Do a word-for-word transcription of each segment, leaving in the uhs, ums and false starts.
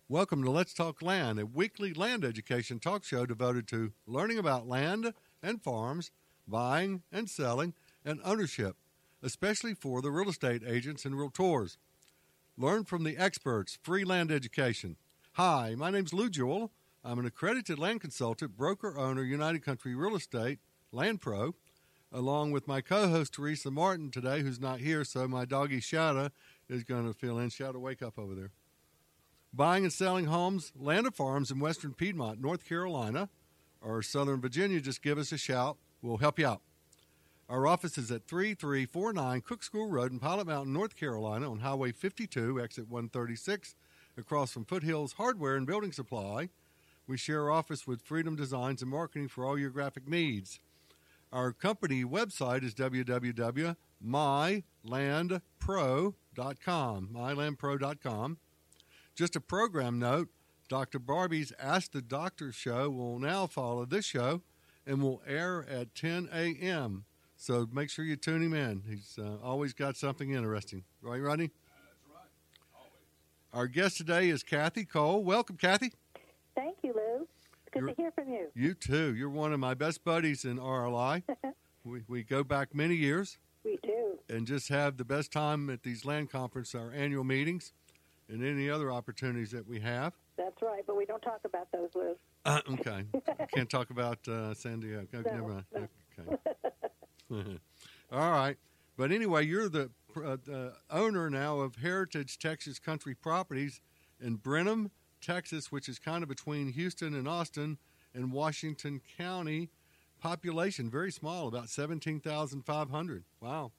Welcome to Let's Talk Land, a weekly land education talk show devoted to learning about land and farms, buying and selling, and ownership, especially for the real estate agents and realtors. Learn from the experts, free land education. Hi, my name's Lou Jewell. I'm an accredited land consultant, broker, owner, United Country Real Estate, Land Pro, along with my co-host Teresa Martin today, who's not here, so my doggy Shadow is going to fill in. Shadow, wake up over there. Buying and selling homes, land or farms in western Piedmont, North Carolina, or southern Virginia, just give us a shout. We'll help you out. Our office is at thirty-three forty-nine Cook School Road in Pilot Mountain, North Carolina, on Highway fifty-two, exit one thirty-six, across from Foothills Hardware and Building Supply. We share our office with Freedom Designs and Marketing for all your graphic needs. Our company website is w w w dot my land pro dot com, my land pro dot com. Just a program note, Doctor Barbie's Ask the Doctor show will now follow this show and will air at ten a.m., so make sure you tune him in. He's uh, always got something interesting. Right, Rodney? That's right. Always. Our guest today is Kathy Cole. Welcome, Kathy. Thank you, Lou. It's good You're, to hear from you. You too. You're one of my best buddies in R L I. we, we go back many years. We do. And just have the best time at these land conferences, our annual meetings, and any other opportunities that we have. That's right, but we don't talk about those, Lou. Uh, okay. Can't talk about uh, San Diego. Okay, No, never mind. no. Okay. All right. But anyway, you're the uh, uh, owner now of Heritage Texas Country Properties in Brenham, Texas, which is kind of between Houston and Austin and Washington County. Population very small, about seventeen thousand five hundred. Wow.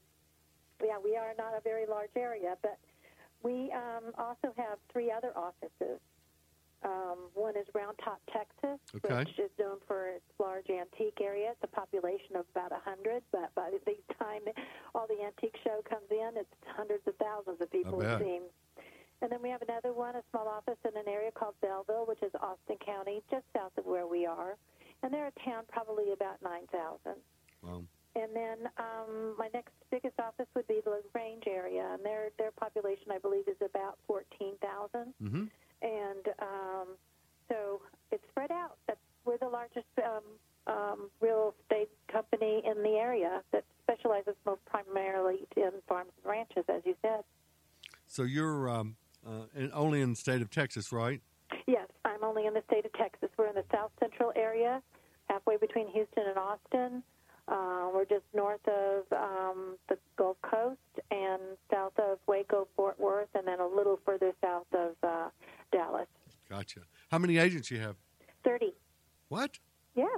Yeah, we are not a very large area, but we um, also have three other offices. Um, one is Round Top, Texas, Okay. which is known for its large antique area. It's a population of about one hundred, but by the time all the antique show comes in, it's hundreds of thousands of people, I bet. it seems. And then we have another one, a small office in an area called Belleville, which is Austin County, just south of where we are. And they're a town probably about nine thousand. Wow. And then um, my next biggest office would be the LaGrange area, and their their population, I believe, is about fourteen thousand. Mm-hmm. And um, so it's spread out. That's, we're the largest um, um, real estate company in the area that specializes most primarily in farms and ranches, as you said. So you're um, uh, in, only in the state of Texas, right? Yes, I'm only in the state of Texas. We're in the south central area, halfway between Houston and Austin. Uh, we're just north of um, the Gulf Coast and south of Waco, Fort Worth, and then a little further south of uh, Dallas. Gotcha. How many agents you have? thirty. What? Yeah.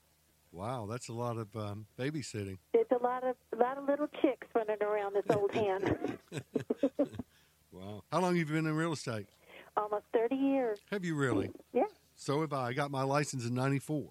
Wow, that's a lot of um, babysitting. It's a lot of a lot of little chicks running around this old hen. Wow. How long have you been in real estate? Almost thirty years. Have you really? Yeah. So have I. I got my license in ninety-four.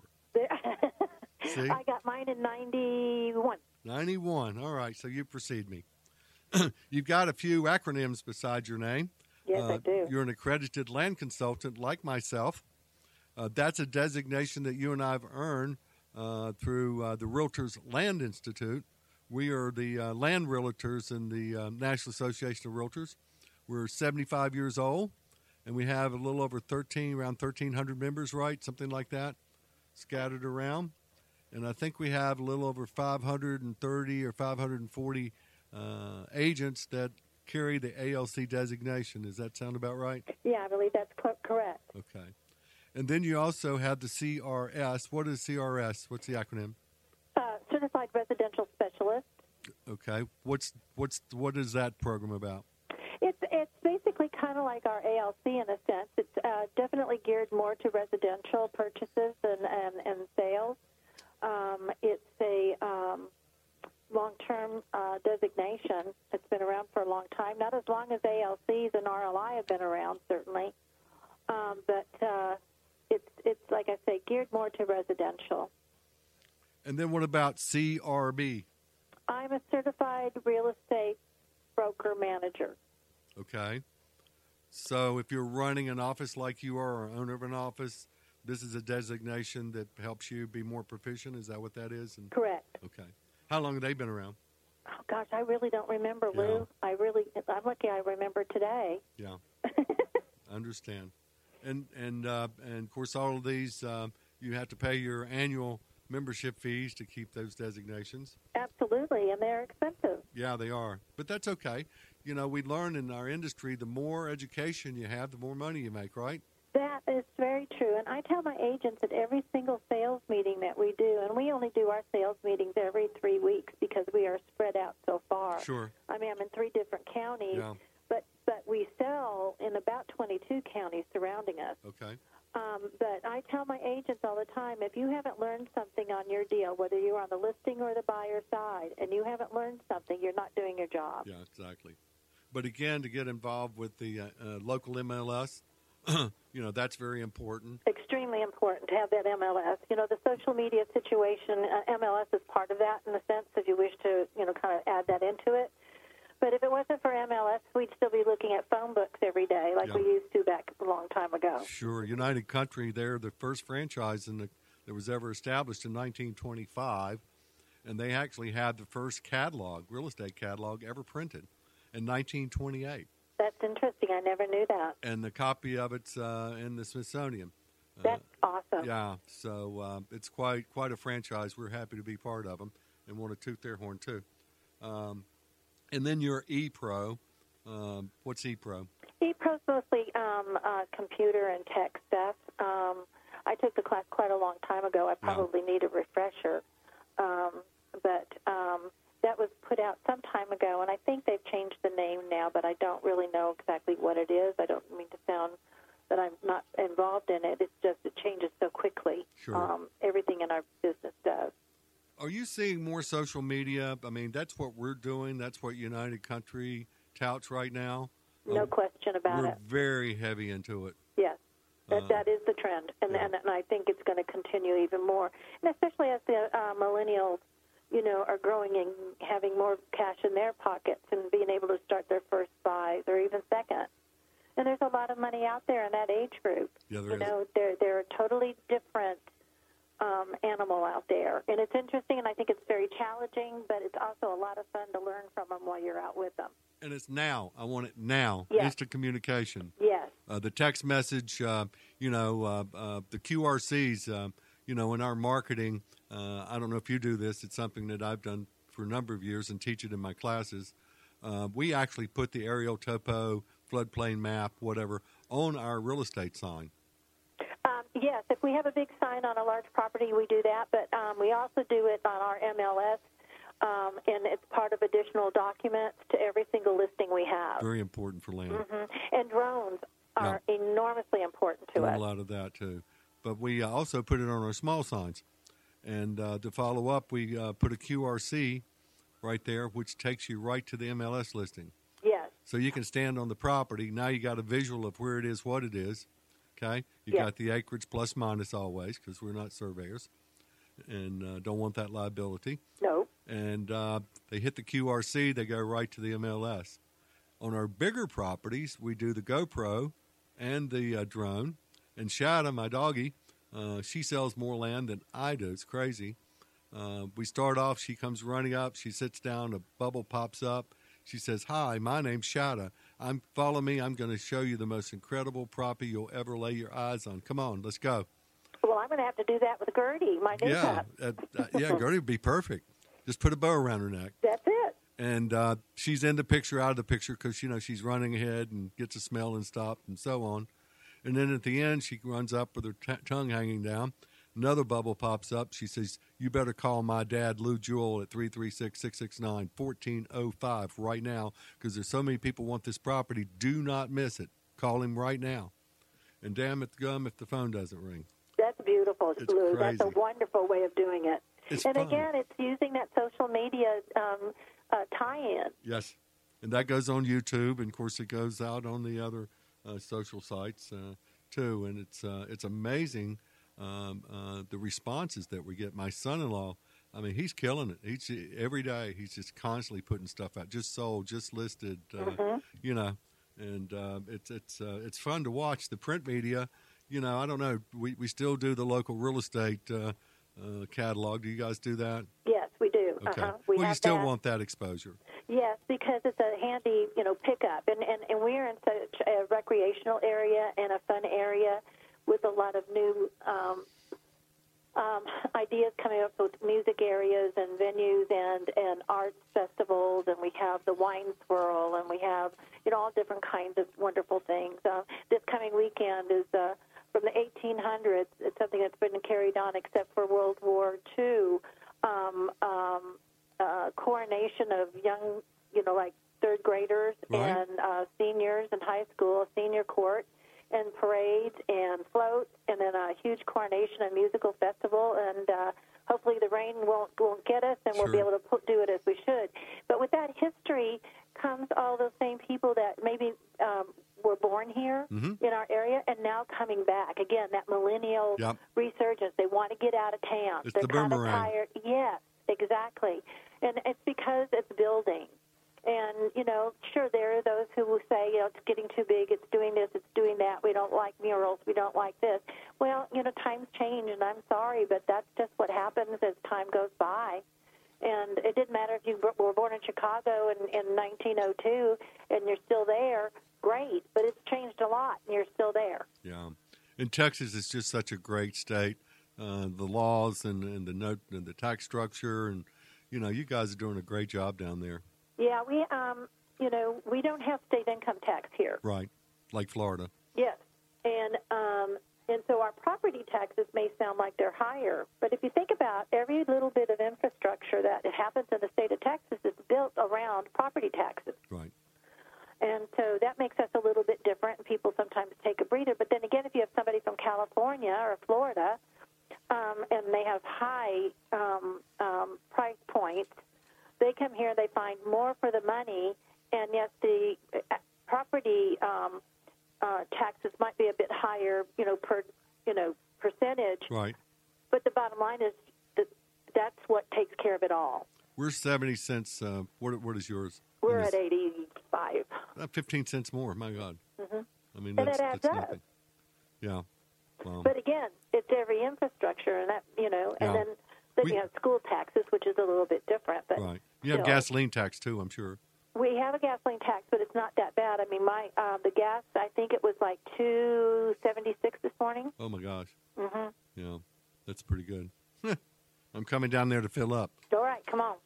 See? I got mine in ninety-one. ninety-one. All right, so you precede me. You've got a few acronyms beside your name. Yes, uh, I do. You're an accredited land consultant like myself. Uh, that's a designation that you and I have earned uh, through uh, the Realtors Land Institute. We are the uh, land realtors in the uh, National Association of Realtors. We're seventy-five years old, and we have a little over thirteen, around thirteen hundred members, right? Something like that, scattered around. And I think we have a little over five hundred thirty or five hundred forty uh, agents that carry the A L C designation. Does that sound about right? Yeah, I believe that's co- correct. Okay. And then you also have the C R S. What is C R S? What's the acronym? Uh, Certified Residential Specialist. Okay. What's what's what is that program about? It's it's basically kind of like our A L C in a sense. It's uh, definitely geared more to residential purchases and, and, and sales. Um, it's a um, long-term uh, designation. It's been around for a long time, not as long as A L Cs and R L I have been around, certainly. Um, but uh, it's, it's, like I say, geared more to residential. And then what about C R B? I'm a certified real estate broker manager. Okay. So if you're running an office like you are, or owner of an office, this is a designation that helps you be more proficient. Is that what that is? And, Correct. okay. How long have they been around? Oh, gosh, I really don't remember, Yeah. Lou. I really, I'm lucky I remember today. Yeah. I understand. And and uh, and of course, all of these um, you have to pay your annual membership fees to keep those designations. Absolutely, and they're expensive. Yeah, they are, but that's okay. You know, we learn in our industry, the more education you have, the more money you make, right? That is very true, and I tell my agents at every single sales meeting that we do, and we only do our sales meetings every three weeks because we are spread out so far. Sure. I mean, I'm in three different counties, Yeah. but but we sell in about twenty-two counties surrounding us. Okay. Um, but I tell my agents all the time, if you haven't learned something on your deal, whether you're on the listing or the buyer side, and you haven't learned something, you're not doing your job. Yeah, exactly. But again, to get involved with the uh, uh, local M L S, you know, that's very important. Extremely important to have that M L S. You know, the social media situation, uh, M L S is part of that in the sense if you wish to, you know, kind of add that into it. But if it wasn't for M L S, we'd still be looking at phone books every day like Yeah. we used to back a long time ago. Sure. United Country, they're the first franchise in the, that was ever established in nineteen twenty-five, and they actually had the first catalog, real estate catalog, ever printed in nineteen twenty-eight. That's interesting. I never knew that. And the copy of it's uh, in the Smithsonian. Uh, That's awesome. Yeah, so uh, it's quite quite a franchise. We're happy to be part of them and want to toot their horn too. Um, and then your ePro. Um, what's ePro? ePro's mostly um, uh, computer and tech stuff. Um, I took the class quite a long time ago. I probably need a refresher. Um, but um, that was put out some time ago, and I think they've changed the name now, but I don't really know exactly what it is. I don't mean to sound that I'm not involved in it. It's just it changes so quickly. Sure. Um, everything in our business does. Are you seeing more social media? I mean, that's what we're doing. That's what United Country touts right now. No Um, question about we're it. very heavy into it. Yes. That, Uh, that is the trend, and, yeah. and, and I think it's going to continue even more, and especially as the uh, millennials, you know, are growing and having more cash in their pockets and being able to start their first buys or even second. And there's a lot of money out there in that age group. Yeah, there you is. know, they're they're a totally different um, animal out there, and it's interesting, and I think it's very challenging, but it's also a lot of fun to learn from them while you're out with them. And it's now. I want it now. Yes. Instant communication. Yes. Uh, the text message, uh, you know, uh, uh, the Q R Cs, uh, you know, in our marketing, uh, I don't know if you do this. It's something that I've done for a number of years and teach it in my classes. Uh, we actually put the aerial topo, floodplain map, whatever, on our real estate sign. Um, yes, if we have a big sign on a large property, we do that, but um, we also do it on our M L S, um, and it's part of additional documents to every single listing we have. Very important for land. hmm And drones are enormously important to Doing us. a lot of that, too. But we uh, also put it on our small signs. And uh, to follow up, we uh, put a Q R C right there, which takes you right to the M L S listing. Yes. So you can stand on the property. Now you got a visual of where it is, what it is. Okay? You Yes. got the acreage plus minus always because we're not surveyors and uh, don't want that liability. No. And uh, they hit the Q R C, they go right to the M L S. On our bigger properties, we do the GoPro and the uh, drone. And Shada, my doggie, uh, she sells more land than I do. It's crazy. Uh, we start off, she comes running up, she sits down, a bubble pops up. She says, "Hi, my name's Shada. I'm follow me. I'm going to show you the most incredible property you'll ever lay your eyes on. Come on, let's go." Well, I'm going to have to do that with Gertie, my new Yeah, pet. uh, uh, yeah, Gertie would be perfect. Just put a bow around her neck. That's it. And uh, she's in the picture, out of the picture, because, you know, she's running ahead and gets a smell and stop and so on. And then at the end, she runs up with her t- tongue hanging down. Another bubble pops up. She says, "You better call my dad, Lou Jewell, at three three six, six six nine, one four zero five right now because there's so many people want this property. Do not miss it. Call him right now." And damn it, gum, if the phone doesn't ring. That's beautiful, It's Lou. That's a crazy. wonderful way of doing it. It's and fun. again, it's using that social media um, uh, tie-in. Yes. And that goes on YouTube, and, of course, it goes out on the other uh, social sites, uh, too. And it's uh, it's amazing um, uh, the responses that we get. My son-in-law, I mean, he's killing it. He's every day he's just constantly putting stuff out, just sold, just listed, uh, Mhm. you know. And uh, it's it's uh, it's fun to watch. The print media, you know, I don't know. We, we still do the local real estate uh, uh, catalog. Do you guys do that? Yes, we do. Okay. Uh-huh. We well, you have still that. want that exposure. Yes, because it's a handy, you know, pickup, and, and and we're in such a recreational area and a fun area with a lot of new um, um, ideas coming up with music areas and venues and and arts festivals, and we have the wine swirl, and we have you know all different kinds of wonderful things. Uh, this coming weekend is uh, from the eighteen hundreds. It's something that's been carried on, except for World War Two. Um, um, Uh, coronation of young, you know, like third graders Right. and uh, seniors in high school, a senior court, and parades and floats, and then a huge coronation and musical festival. And uh, hopefully the rain won't won't get us, and we'll be Sure. able to put, do it as we should. But with that history comes all those same people that maybe um, were born here Mhm. in our area and now coming back. Again, that millennial Yep. resurgence. They want to get out of town. It's They're the kind of boomerang. tired. Yes, exactly. And it's because it's building. And, you know, sure, there are those who will say, you know, it's getting too big, it's doing this, it's doing that, we don't like murals, we don't like this. Well, you know, times change, and I'm sorry, but that's just what happens as time goes by. And it didn't matter if you were born in Chicago in, in nineteen oh two and you're still there, great, but it's changed a lot, and you're still there. Yeah. And Texas is just such a great state. Uh, the laws and, and the note and the tax structure, and you know, you guys are doing a great job down there. Yeah, we, um, you know, we don't have state income tax here. Right. Like Florida. Yes, and um, and so our property taxes may sound like they're higher, but if you think about every little bit of infrastructure that happens in the state of Texas is built around property taxes. Right. And so that makes us a little bit different, and people sometimes take a breather. But then again, if you have somebody from California or Florida, um, and they have high um, um, price points, they come here, they find more for the money, and yet the uh, property um, uh, taxes might be a bit higher, you know, per you know percentage. Right. But the bottom line is that that's what takes care of it all. We're seventy cents. Uh, what, what is yours? We're And at eighty-five. Uh, fifteen cents more. My God. Mm-hmm. I mean, And that's, it adds that's up. nothing. Yeah. Well, But again, it's every infrastructure, and that you know, and Yeah. then then We- you have school taxes, which is a little bit different. But right. You have still. gasoline tax too, I'm sure. We have a gasoline tax, but it's not that bad. I mean, my um, the gas, I think it was like two seventy six this morning. Oh my gosh. Mm-hmm. Yeah. That's pretty good. I'm coming down there to fill up. All right, come on.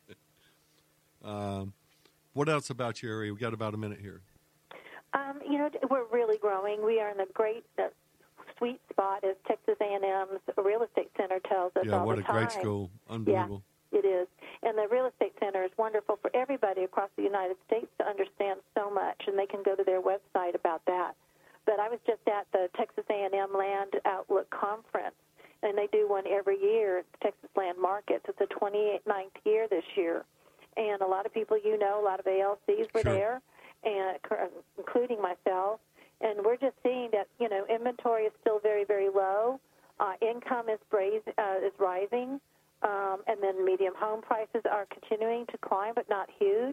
Um, what else about your area? We got about a minute here. Um, you know, we're really growing. We are in a great uh, sweet spot, as Texas A and M's Real Estate Center tells us Yeah, all what the a time. great school. Unbelievable. It is. And the Real Estate Center is wonderful for everybody across the United States to understand so much, and they can go to their website about that. But I was just at the Texas A and M Land Outlook Conference, and they do one every year at Texas Land Markets. It's the twenty-ninth year this year. And a lot of people you know, a lot of A L Cs were Sure. there, and including myself. And we're just seeing that, you know, inventory is still very, very low. Uh, income is, braise, uh, is rising. Um, and then medium home prices are continuing to climb, but not huge.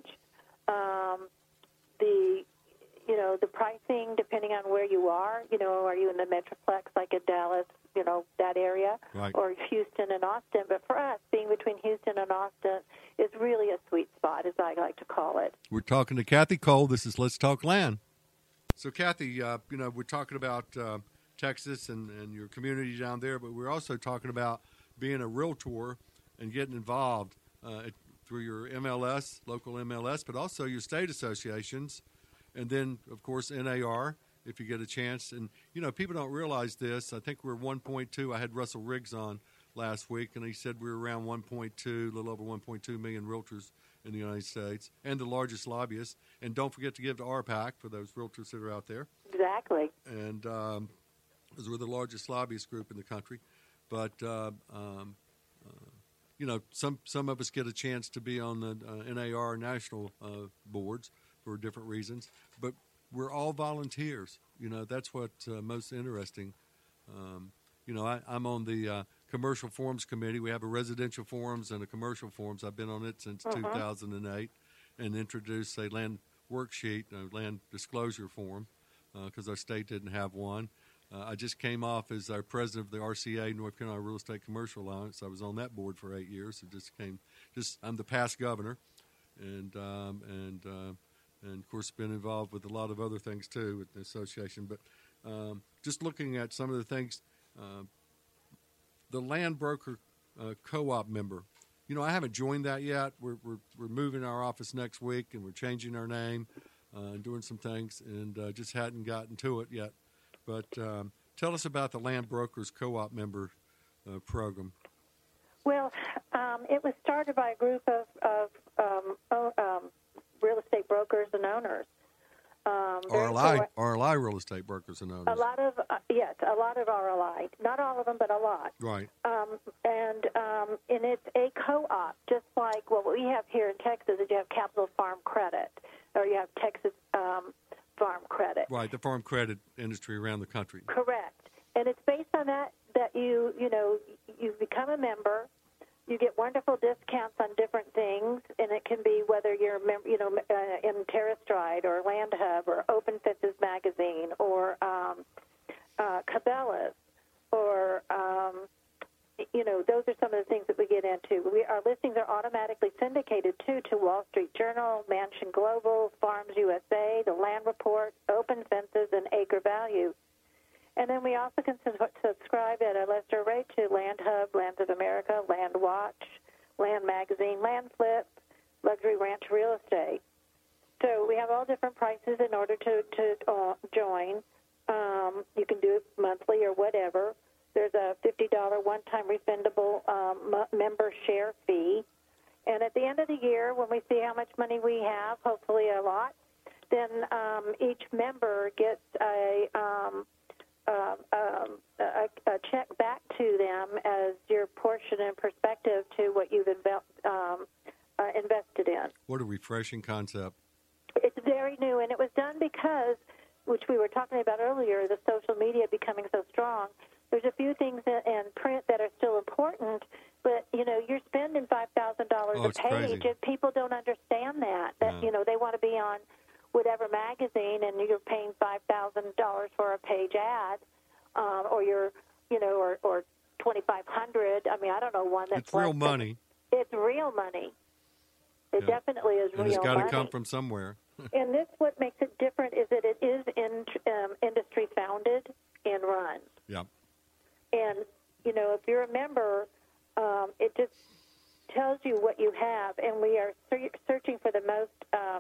Um, the, you know, the pricing, depending on where you are, you know, are you in the Metroplex, like in Dallas, you know, that area, Right. or Houston and Austin? But for us, being between Houston and Austin is really a sweet spot, as I like to call it. We're talking to Kathy Cole. This is Let's Talk Land. So, Kathy, uh, you know, we're talking about uh, Texas and, and your community down there, but we're also talking about being a realtor and getting involved uh, through your M L S, local M L S, but also your state associations, and then, of course, N A R, if you get a chance. And, you know, people don't realize this. I think we're one point two. I had Russell Riggs on last week, and he said we're around one point two, a little over one point two million realtors in the United States, and the largest lobbyist. And don't forget to give to R PAC for those realtors that are out there. Exactly. And um, because we're the largest lobbyist group in the country. But, uh, um, uh, you know, some, some of us get a chance to be on the uh, N A R national uh, boards for different reasons. But we're all volunteers. You know, that's what's uh, most interesting. Um, you know, I, I'm on the uh, Commercial Forums Committee. We have a residential forums and a commercial forums. I've been on it since Uh-huh. two thousand eight and introduced a land worksheet, a land disclosure form, because uh, our state didn't have one. Uh, I just came off as our president of the R C A, North Carolina Real Estate Commercial Alliance. I was on that board for eight years. So just came, just I'm the past governor, and um, and uh, and of course been involved with a lot of other things too with the association. But um, just looking at some of the things, uh, the land broker uh, co-op member. You know, I haven't joined that yet. We're we're we're moving our office next week, and we're changing our name uh, and doing some things, and uh, just hadn't gotten to it yet. But um, tell us about the Land Brokers Co-op member uh, program. Well, um, it was started by a group of, of um, o- um, real estate brokers and owners. Um, R L I, R L I real estate brokers and owners. A lot of, uh, yes, a lot of R L I. Not all of them, but a lot. Right. Um, and um, and it's a co-op, just like what we have here in Texas is you have Capital Farm Credit, or you have Texas um, Farm Credit. Right, the farm credit industry around the country. Correct. And it's based on that, that you, you know, you become a member. You get wonderful discounts on different things, and it can be whether you're, you know, uh, in TerraStride or Land Hub or Open Fences Magazine or um, uh, Cabela's or, um, you know, those are some of the things that we get into. We, our listings are automatically syndicated, too, to Wall Street Journal, Mansion Global, Farms U S A, The Land Report, Open Fences, and Acre Value. And then we also can subscribe at a lesser rate to Land Hub, Lands of America, Land Watch, Land Magazine, Land Flip, Luxury Ranch Real Estate. So we have all different prices in order to, to uh, join. Um, you can do it monthly or whatever. There's a fifty dollars one-time refundable um, member share fee. And at the end of the year, when we see how much money we have, hopefully a lot, then um, each member gets a... Um, Uh, um, a, a check back to them as your portion and perspective to what you've inve- um, uh, invested in. What a refreshing concept. It's very new, and it was done because, which we were talking about earlier, the social media becoming so strong. There's a few things in, in print that are still important, but, you know, you're spending five thousand dollars oh, a page, crazy. and people don't understand that. That, no. you know, they want to be on whatever magazine, and you're paying five thousand dollars for a page ad, um, or you're, you know, or, or twenty-five hundred dollars. I mean, I don't know one that's It's real less money. Than, it's real money. It Yeah. definitely is and real money. it's got to come from somewhere. And this, what makes it different is that it is in, um, industry founded and run. Yeah. And, you know, if you're a member, um, it just tells you what you have. And we are ser- searching for the most um,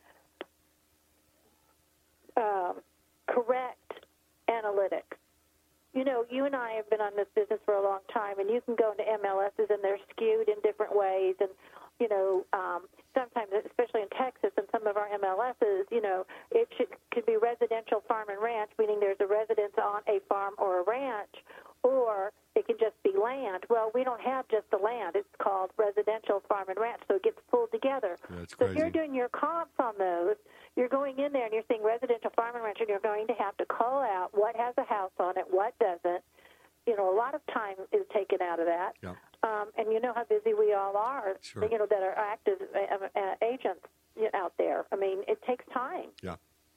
um, correct analytics. You know, you and I have been on this business for a long time, and you can go into M L Ss, and they're skewed in different ways. And, you know, um, sometimes, especially in Texas and some of our M L Ss, you know, it should, could be residential farm and ranch, meaning there's a residence on a farm or a ranch, or it can just be land. Well, we don't have just the land. It's called residential farm and ranch, so it gets pulled together. That's so crazy. if you're doing your comps on those, you're going in there and you're seeing residential farm and ranch, and you're going to have to call out what has a house on it, what doesn't. You know, a lot of time is taken out of that. Yeah. Um, and you know how busy we all are, Sure. you know, that are active uh, uh, agents out there. I mean, it takes time. Yeah.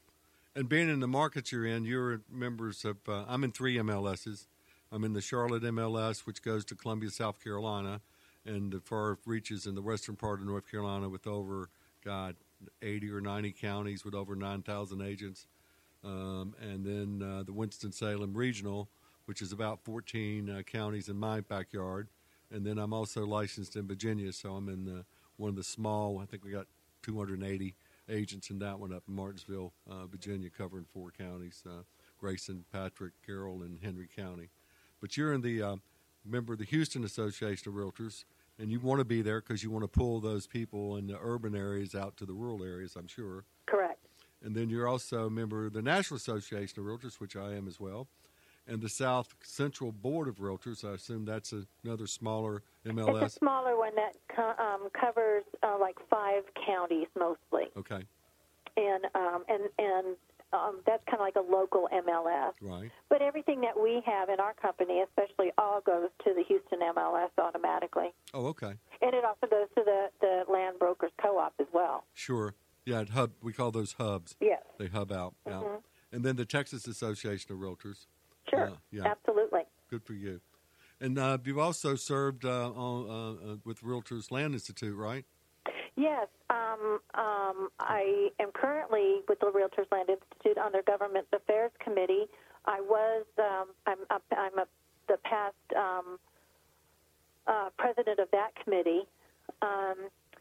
And being in the markets you're in, you're members of, uh, I'm in three M L Ss. I'm in the Charlotte M L S, which goes to Columbia, South Carolina, and the far reaches in the western part of North Carolina with over, God, eighty or ninety counties with over nine thousand agents. Um, and then uh, the Winston-Salem Regional, which is about fourteen uh, counties in my backyard. And then I'm also licensed in Virginia, so I'm in the, one of the small, I think we got two hundred eighty agents in that one up in Martinsville, uh, Virginia, covering four counties, uh, Grayson, Patrick, Carroll, and Henry County. But you're in the uh, member of the Houston Association of Realtors, and you want to be there because you want to pull those people in the urban areas out to the rural areas, I'm sure. Correct. And then you're also a member of the National Association of Realtors, which I am as well, and the South Central Board of Realtors. I assume that's a, another smaller M L S. It's a smaller one that co- um, covers uh, like five counties mostly. Okay. And um, and and um, that's kind of like a local M L S. Right. But everything that we have in our company, especially, all goes to the Houston M L S automatically. Oh, okay. And it also goes to the, the Land Brokers Co-op as well. Sure. Yeah, it hub. We call those hubs. Yes. They hub out. Mm-hmm. out. And then the Texas Association of Realtors. Sure. Uh, yeah. Absolutely. Good for you. And uh, you've also served uh, on, uh, uh, with Realtors Land Institute, right? Yes. Um, um, I am currently with the Realtors Land Institute on their Government Affairs Committee. I was, um, I'm, I'm a, the past um, uh, president of that committee. Um,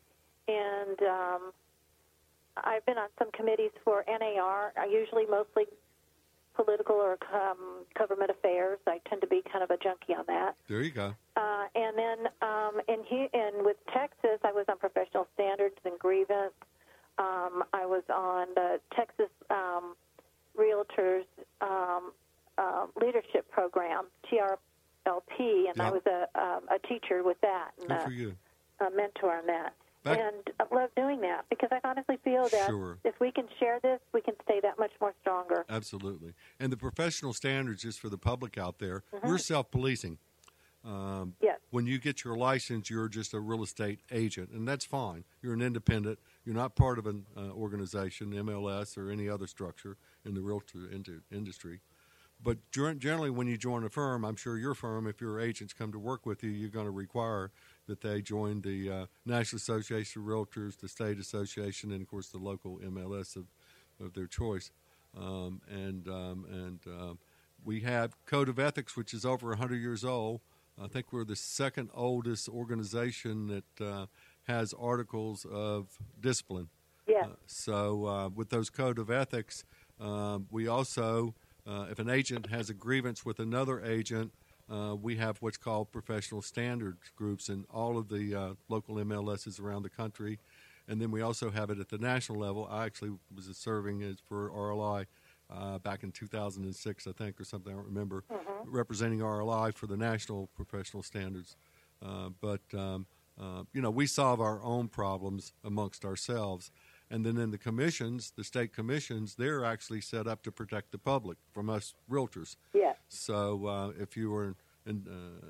and um, I've been on some committees for N A R, I usually mostly political or um, government affairs. I tend to be kind of a junkie on that. There you go. Uh, and then um, in he, and with Texas, I was on professional standards and grievance. Um, I was on the Texas um, Realtors um, uh, Leadership Program, T R L P, and yep. I was a, um, a teacher with that. And Good a, for you. A mentor on that. Back- and I love doing that because I honestly feel that Sure. if we can share this, we can stay that much more stronger. Absolutely. And the professional standards, just for the public out there, Mm-hmm. we're self-policing. Um, Yes. When you get your license, you're just a real estate agent, and that's fine. You're an independent. You're not part of an uh, organization, M L S, or any other structure in the realtor ind- industry. But ger- generally, when you join a firm, I'm sure your firm, if your agents come to work with you, you're going to require that they join the uh, National Association of Realtors, the State Association, and, of course, the local M L S of, of their choice. Um, and um, and um, we have Code of Ethics, which is over one hundred years old. I think we're the second oldest organization that uh, has articles of discipline. Yeah. Uh, so uh, with those Code of Ethics, um, we also, uh, if an agent has a grievance with another agent, uh, we have what's called professional standards groups in all of the uh, local M L Ss around the country. And then we also have it at the national level. I actually was serving as for R L I uh, back in two thousand six, I think, or something. I don't remember, Mm-hmm. representing R L I for the national professional standards. Uh, but, um, uh, you know, we solve our own problems amongst ourselves. And then in the commissions, the state commissions, they're actually set up to protect the public from us realtors. Yes. So uh, if you were an,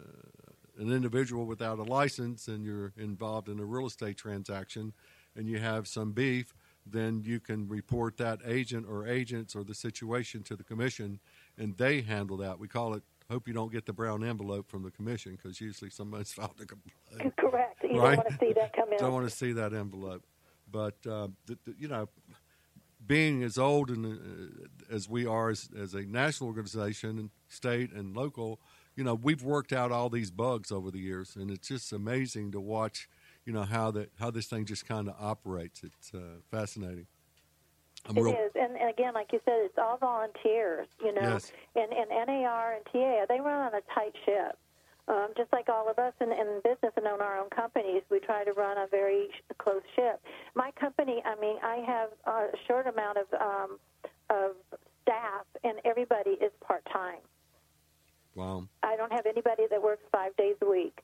uh, an individual without a license and you're involved in a real estate transaction and you have some beef, then you can report that agent or agents or the situation to the commission, and they handle that. We call it, hope you don't get the brown envelope from the commission, because usually somebody's filed a complaint. Correct. You Right? don't want to see that come in. Don't want to see that envelope. But, uh, the, the, you know, being as old and uh, as we are as, as a national organization, and state and local, you know, we've worked out all these bugs over the years, and it's just amazing to watch, you know, how that how this thing just kind of operates. It's uh, fascinating. I'm It real, is, and, and again, like you said, it's all volunteers, you know. Yes. And, and N A R and T A, they run on a tight ship. Um, just like all of us in, in business and own our own companies, we try to run a very sh- close ship. My company, I mean, I have a short amount of um, of staff, and everybody is part-time. wow. I don't have anybody that works five days a week.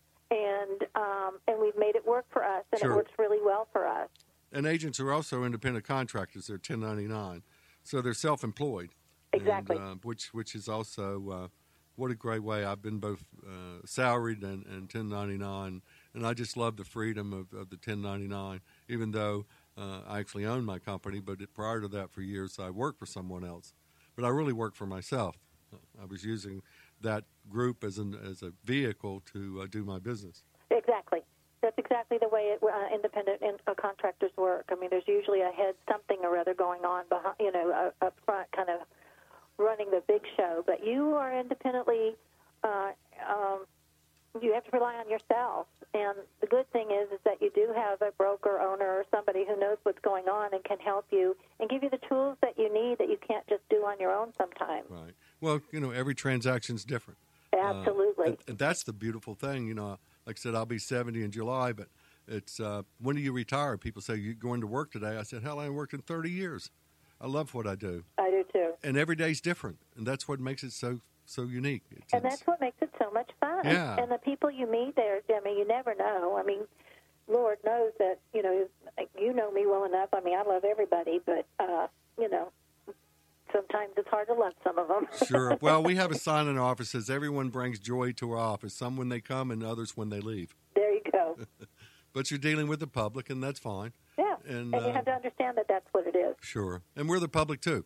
And um, and we've made it work for us, and Sure. it works really well for us. And agents are also independent contractors. They're ten ninety-nine. So they're self-employed. Exactly. And, uh, which which is also, uh, what a great way. I've been both uh, salaried and, and ten ninety-nine, and I just love the freedom of, of the ten ninety-nine, even though uh, I actually own my company, but it, prior to that for years I worked for someone else. But I really worked for myself. I was using that group as, an, as a vehicle to uh, do my business. Exactly. That's exactly the way it, uh, independent in, uh, contractors work. I mean, there's usually a head something or other going on behind, you know, uh, up front, kind of running the big show. But you are independently, uh, um, you have to rely on yourself. And the good thing is, is that you do have a broker, owner, or somebody who knows what's going on and can help you and give you the tools that you need that you can't just do on your own sometimes. Right. Well, you know, every transaction's different. Absolutely. Uh, and, and that's the beautiful thing. You know, like I said, I'll be seventy in July, but it's uh, when do you retire? People say, you going to work today? I said, hell, I haven't worked in thirty years. I love what I do. I do too. And every day's different, and that's what makes it so so unique. It's, And it's- that's what makes it so much fun. Yeah. And the people you meet there, I mean, you never know. I mean, Lord knows that, you know, you know me well enough. I mean, I love everybody, but, uh, you know, sometimes it's hard to love some of them. Sure. Well, we have a sign in our office that says everyone brings joy to our office, some when they come and others when they leave. There you go. But you're dealing with the public, and that's fine. Yeah. And, And, you uh, have to understand that that's what it is. Sure. And we're the public, too.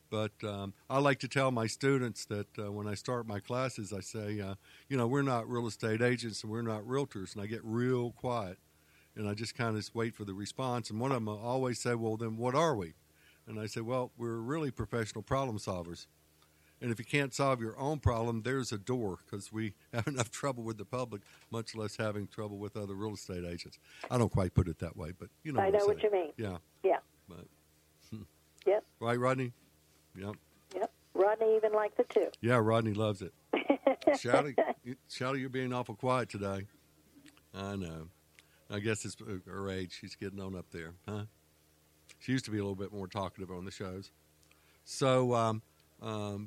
But um, I like to tell my students that uh, when I start my classes, I say, uh, you know, we're not real estate agents and we're not realtors. And I get real quiet. And I just kind of wait for the response. And one of them will always say, well, then what are we? And I say, well, we're really professional problem solvers. And if you can't solve your own problem, there's a door, because we have enough trouble with the public, much less having trouble with other real estate agents. I don't quite put it that way, but you know I what know I'm what saying. you mean. Yeah. Yeah. But, Yep. right, Rodney? Yep. Yep. Rodney even likes it too. Yeah, Rodney loves it. Shouty, Shouty, you're being awful quiet today. I know. I guess it's her age. She's getting on up there, huh? She used to be a little bit more talkative on the shows. So, um, um,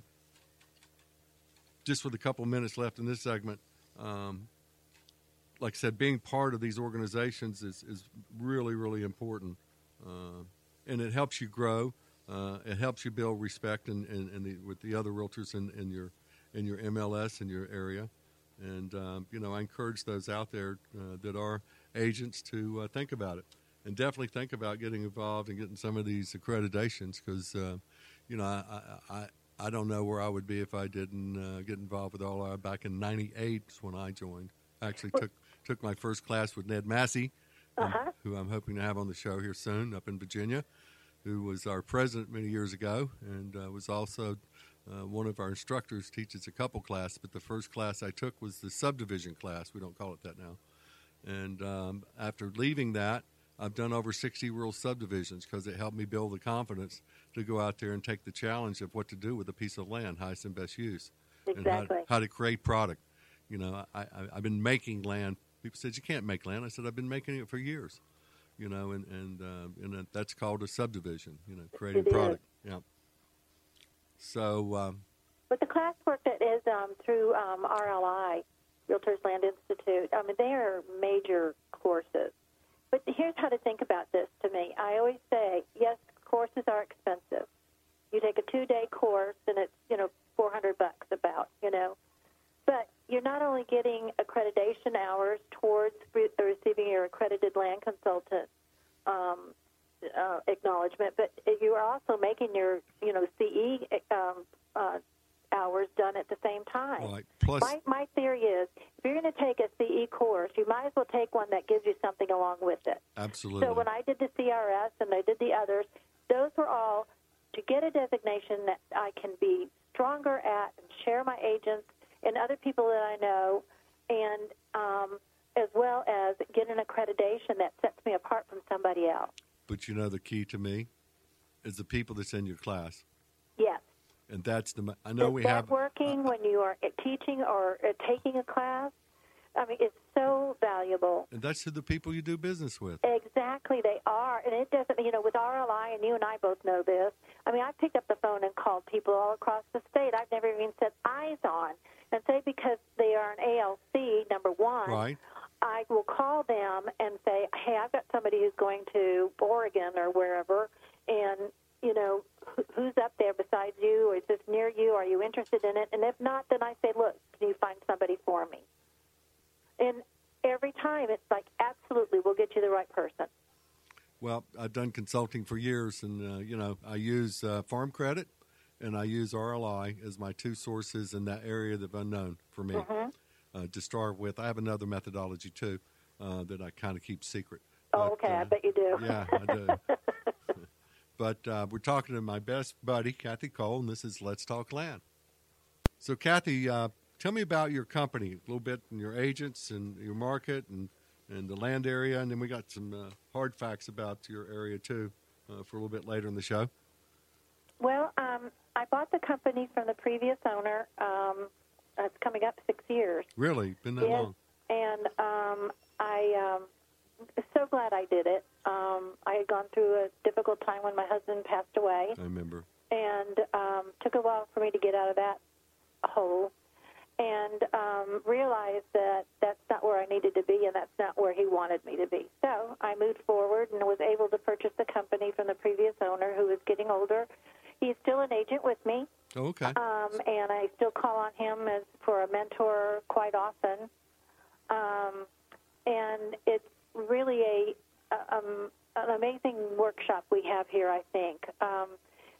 just with a couple minutes left in this segment, um, like I said, being part of these organizations is, is really, really important. Uh, and it helps you grow. Uh, it helps you build respect in, in, in the, with the other realtors in, in your in your M L S in your area. And, um, you know, I encourage those out there uh, that are agents to uh, think about it. And definitely think about getting involved and getting some of these accreditations, because, uh, you know, I, I, I don't know where I would be if I didn't uh, get involved with R L I. Back in ninety-eight is when I joined. I actually took took my first class with Ned Massey, Uh-huh. um, who I'm hoping to have on the show here soon, up in Virginia, who was our president many years ago, and uh, was also uh, one of our instructors, teaches a couple classes, but the first class I took was the subdivision class. We don't call it that now. And um, after leaving that, I've done over sixty rural subdivisions, because it helped me build the confidence to go out there and take the challenge of what to do with a piece of land, highest and best use, Exactly. and how, how to create product. You know, I, I, I've been making land. People said, you can't make land. I said, I've been making it for years. You know, and and, uh, and that's called a subdivision, you know, creating It product. is. Yeah. So, um, But the classwork that is um, through um, R L I, Realtors Land Institute, I mean, they are major courses. But here's how to think about this to me. I always say, yes, courses are expensive. You take a two-day course, and it's, you know, four hundred bucks about, you know. But you're not only getting accreditation hours towards re- receiving your accredited land consultant um, uh, acknowledgement, but you are also making your, you know, C E um, uh, hours done at the same time. right. Plus, My, my theory is, if you're going to take a C E course, you might as well take one that gives you something along with it. absolutely. So when I did the C R S and I did the others, those were all to get a designation that I can be stronger at and share my agents and other people that I know, and um, as well as get an accreditation that sets me apart from somebody else. But you know, the key to me is the people that's in your class. Yes. And that's the, I know The we have, networking when you are teaching or uh, taking a class, I mean, it's so valuable. and that's who the people you do business with. Exactly, they are. And it doesn't, you know, with R L I, and you and I both know this, I mean, I picked up the phone and called people all across the state I've never even set eyes on. And say because they are an A L C, number one, Right. I will call them and say, hey, I've got somebody who's going to Oregon or wherever, and, you know, who's up there besides you, or is this near you? Are you interested in it? And if not, then I say, look, can you find somebody for me? And every time it's like, absolutely, we'll get you the right person. Well, I've done consulting for years, and, uh, you know, I use uh, Farm Credit and I use R L I as my two sources in that area of unknown for me Mm-hmm. uh, to start with. I have another methodology, too, uh, that I kind of keep secret. Oh, But, okay, I uh, bet you do. Yeah, I do. But uh, we're talking to my best buddy, Kathy Cole, and this is Let's Talk Land. So, Kathy, uh, tell me about your company a little bit, and your agents, and your market, and, and the land area, and then we got some uh, hard facts about your area, too, uh, for a little bit later in the show. Well, um, I bought the company from the previous owner. Um, it's coming up six years. Really? Been that Yes, long? and um, I um, so glad I did it. Um, I had gone through a difficult time when my husband passed away, I remember. and um, took a while for me to get out of that hole, and um, realized that that's not where I needed to be, and that's not where he wanted me to be. So I moved forward and was able to purchase the company from the previous owner, who was getting older. He's still an agent with me. Oh, okay. Um, and I still call on him as for a mentor quite often. Um, and it's really a um, an amazing workshop we have here, I think. Um,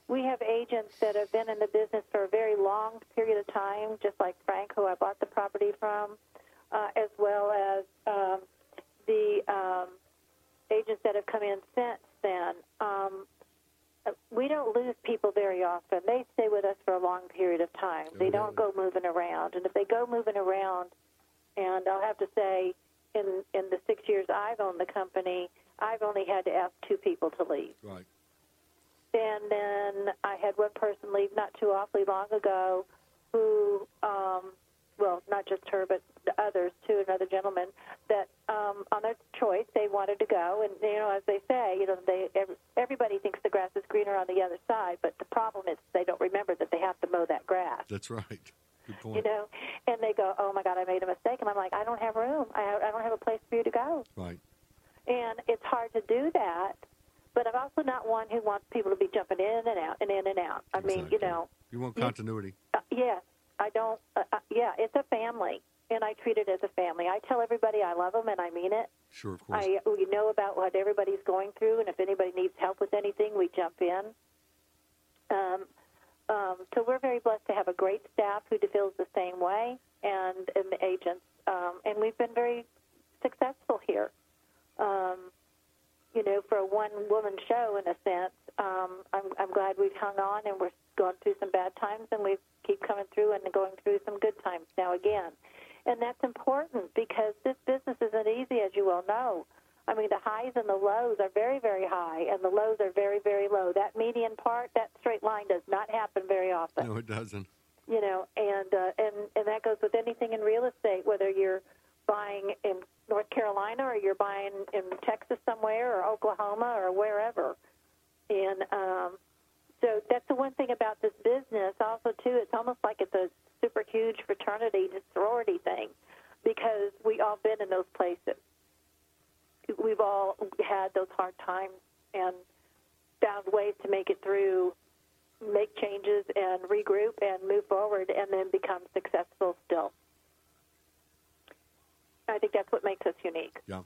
we have agents that have been in the business for a very long period of time, just like Frank, who I bought the property from, uh, as well as um, the um, agents that have come in since then. Um, we don't lose people very often. They stay with us for a long period of time. Oh, they don't really? go moving around. And if they go moving around, and I'll have to say, in, in the six years I've owned the company, I've only had to ask two people to leave. Right. And then I had one person leave not too awfully long ago who, um, well, not just her, but the others too, another gentleman, that um, on their choice, they wanted to go. And, you know, as they say, you know, they every, everybody thinks the grass is greener on the other side, but the problem is they don't remember that they have to mow that grass. That's right. Good point. You know, and they go, oh, my God, I made a mistake. And I'm like, I don't have room. I, have, I don't have a place for you to go. Right. And it's hard to do that. But I'm also not one who wants people to be jumping in and out and in and out. I Exactly. mean, you know. You want continuity. Uh, yes, I don't. Uh, uh, yeah, it's a family, and I treat it as a family. I tell everybody I love them, and I mean it. Sure, of course. I we know about what everybody's going through, and if anybody needs help with anything, we jump in. Um, um, so we're very blessed to have a great staff who feels the same way, and and the agents, um, and we've been very successful here. Um, you know, for a one-woman show, in a sense, um, I'm, I'm glad we've hung on, and we're going through some bad times, and we keep coming through and going through some good times now again. And that's important because this business isn't easy, as you well know. I mean, the highs and the lows are very, very high, and the lows are very, very low. That median part, that straight line does not happen very often. No, it doesn't. You know, and uh, and and that goes with anything in real estate, whether you're buying in North Carolina or you're buying in Texas somewhere or Oklahoma or wherever. And um, so that's the one thing about this business. Also, too, it's almost like it's a super huge fraternity, sorority thing, because we all been in those places. We've all had those hard times and found ways to make it through, make changes and regroup and move forward and then become successful still. I think that's what makes us unique. Yeah.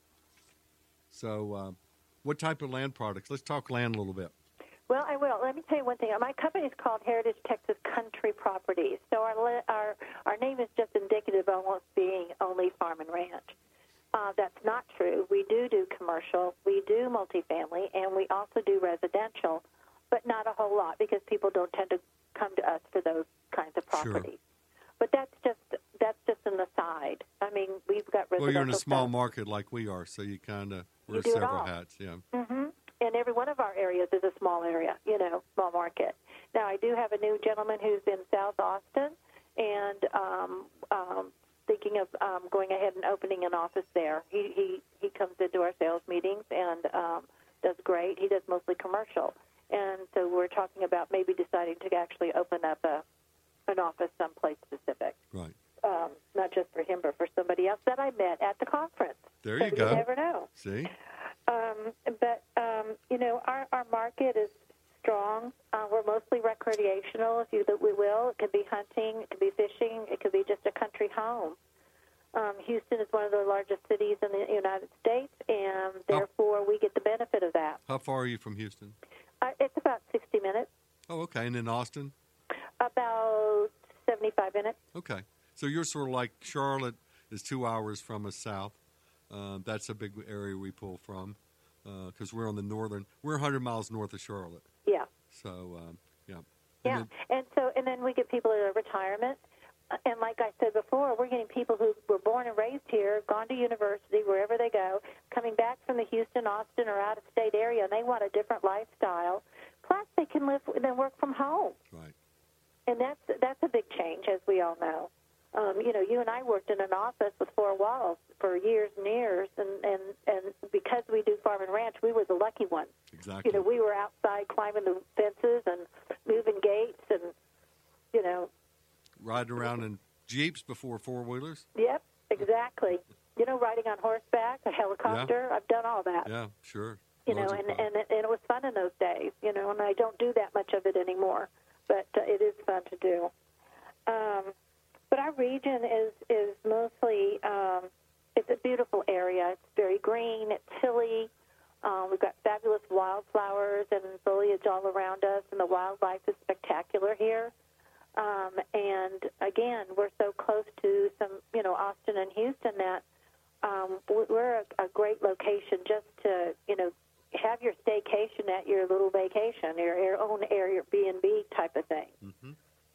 So uh, what type of land products? Let's talk land a little bit. Well, I will. Let me tell you one thing. My company is called Heritage Texas Country Properties. So our our our name is just indicative of almost being only farm and ranch. Uh, that's not true. We do do commercial, we do multifamily, and we also do residential, but not a whole lot because people don't tend to come to us for those kinds of properties. Sure. But that's just that's just an aside. I mean, we've got residential. Well, you're in a small stuff. market like we are, so you kind of wear You do it several all. hats. Yeah. Mm-hmm. And every one of our areas is a small area, you know, small market. Now, I do have a new gentleman who's in South Austin, and um, um, thinking of um, going ahead and opening an office there. He he he comes into our sales meetings and um, does great. He does mostly commercial, and so we're talking about maybe deciding to actually open up a an office someplace specific. Right. Um, not just for him, but for somebody else that I met at the conference. There so you go. You never know. See? Um, but, um, you know, our, our market is strong. Uh, we're mostly recreational, if you we will. It could be hunting. It could be fishing. It could be just a country home. Um, Houston is one of the largest cities in the United States, and therefore we get the benefit of that. How far are you from Houston? Uh, it's about sixty minutes. Oh, okay. And then Austin? About seventy-five minutes. Okay. So you're sort of like Charlotte is two hours from us south. Uh, that's a big area we pull from because uh, we're on the northern. We're one hundred miles north of Charlotte. Yeah. So, um, yeah. And Yeah, then, and so and then we get people that are retirement, uh, and like I said before, we're getting people who were born and raised here, gone to university, wherever they go, coming back from the Houston, Austin, or out-of-state area, and they want a different lifestyle. Plus, they can live and work from home, right. and that's that's a big change, as we all know. Um, you know, you and I worked in an office with four walls for years and years, and, and, and because we do farm and ranch, we were the lucky ones. Exactly. You know, we were outside climbing the fences and moving gates and, you know. Riding around in Jeeps before four-wheelers? Yep, exactly. You know, riding on horseback, a helicopter, Yeah. I've done all that. Yeah, sure. You Loads know, of and, fun. and, it, and it was fun in those days, you know, and I don't do that much of it anymore, but uh, it is fun to do. Um, but our region is, is mostly, um, it's a beautiful area. It's very green, it's hilly, Um, we've got fabulous wildflowers and foliage all around us, and the wildlife is spectacular here. Um, and again, we're so close to some, you know, Austin and Houston that um, we're a, a great location just to, you know, have your staycation at your little vacation, your, your own Airbnb type of thing. Mm-hmm.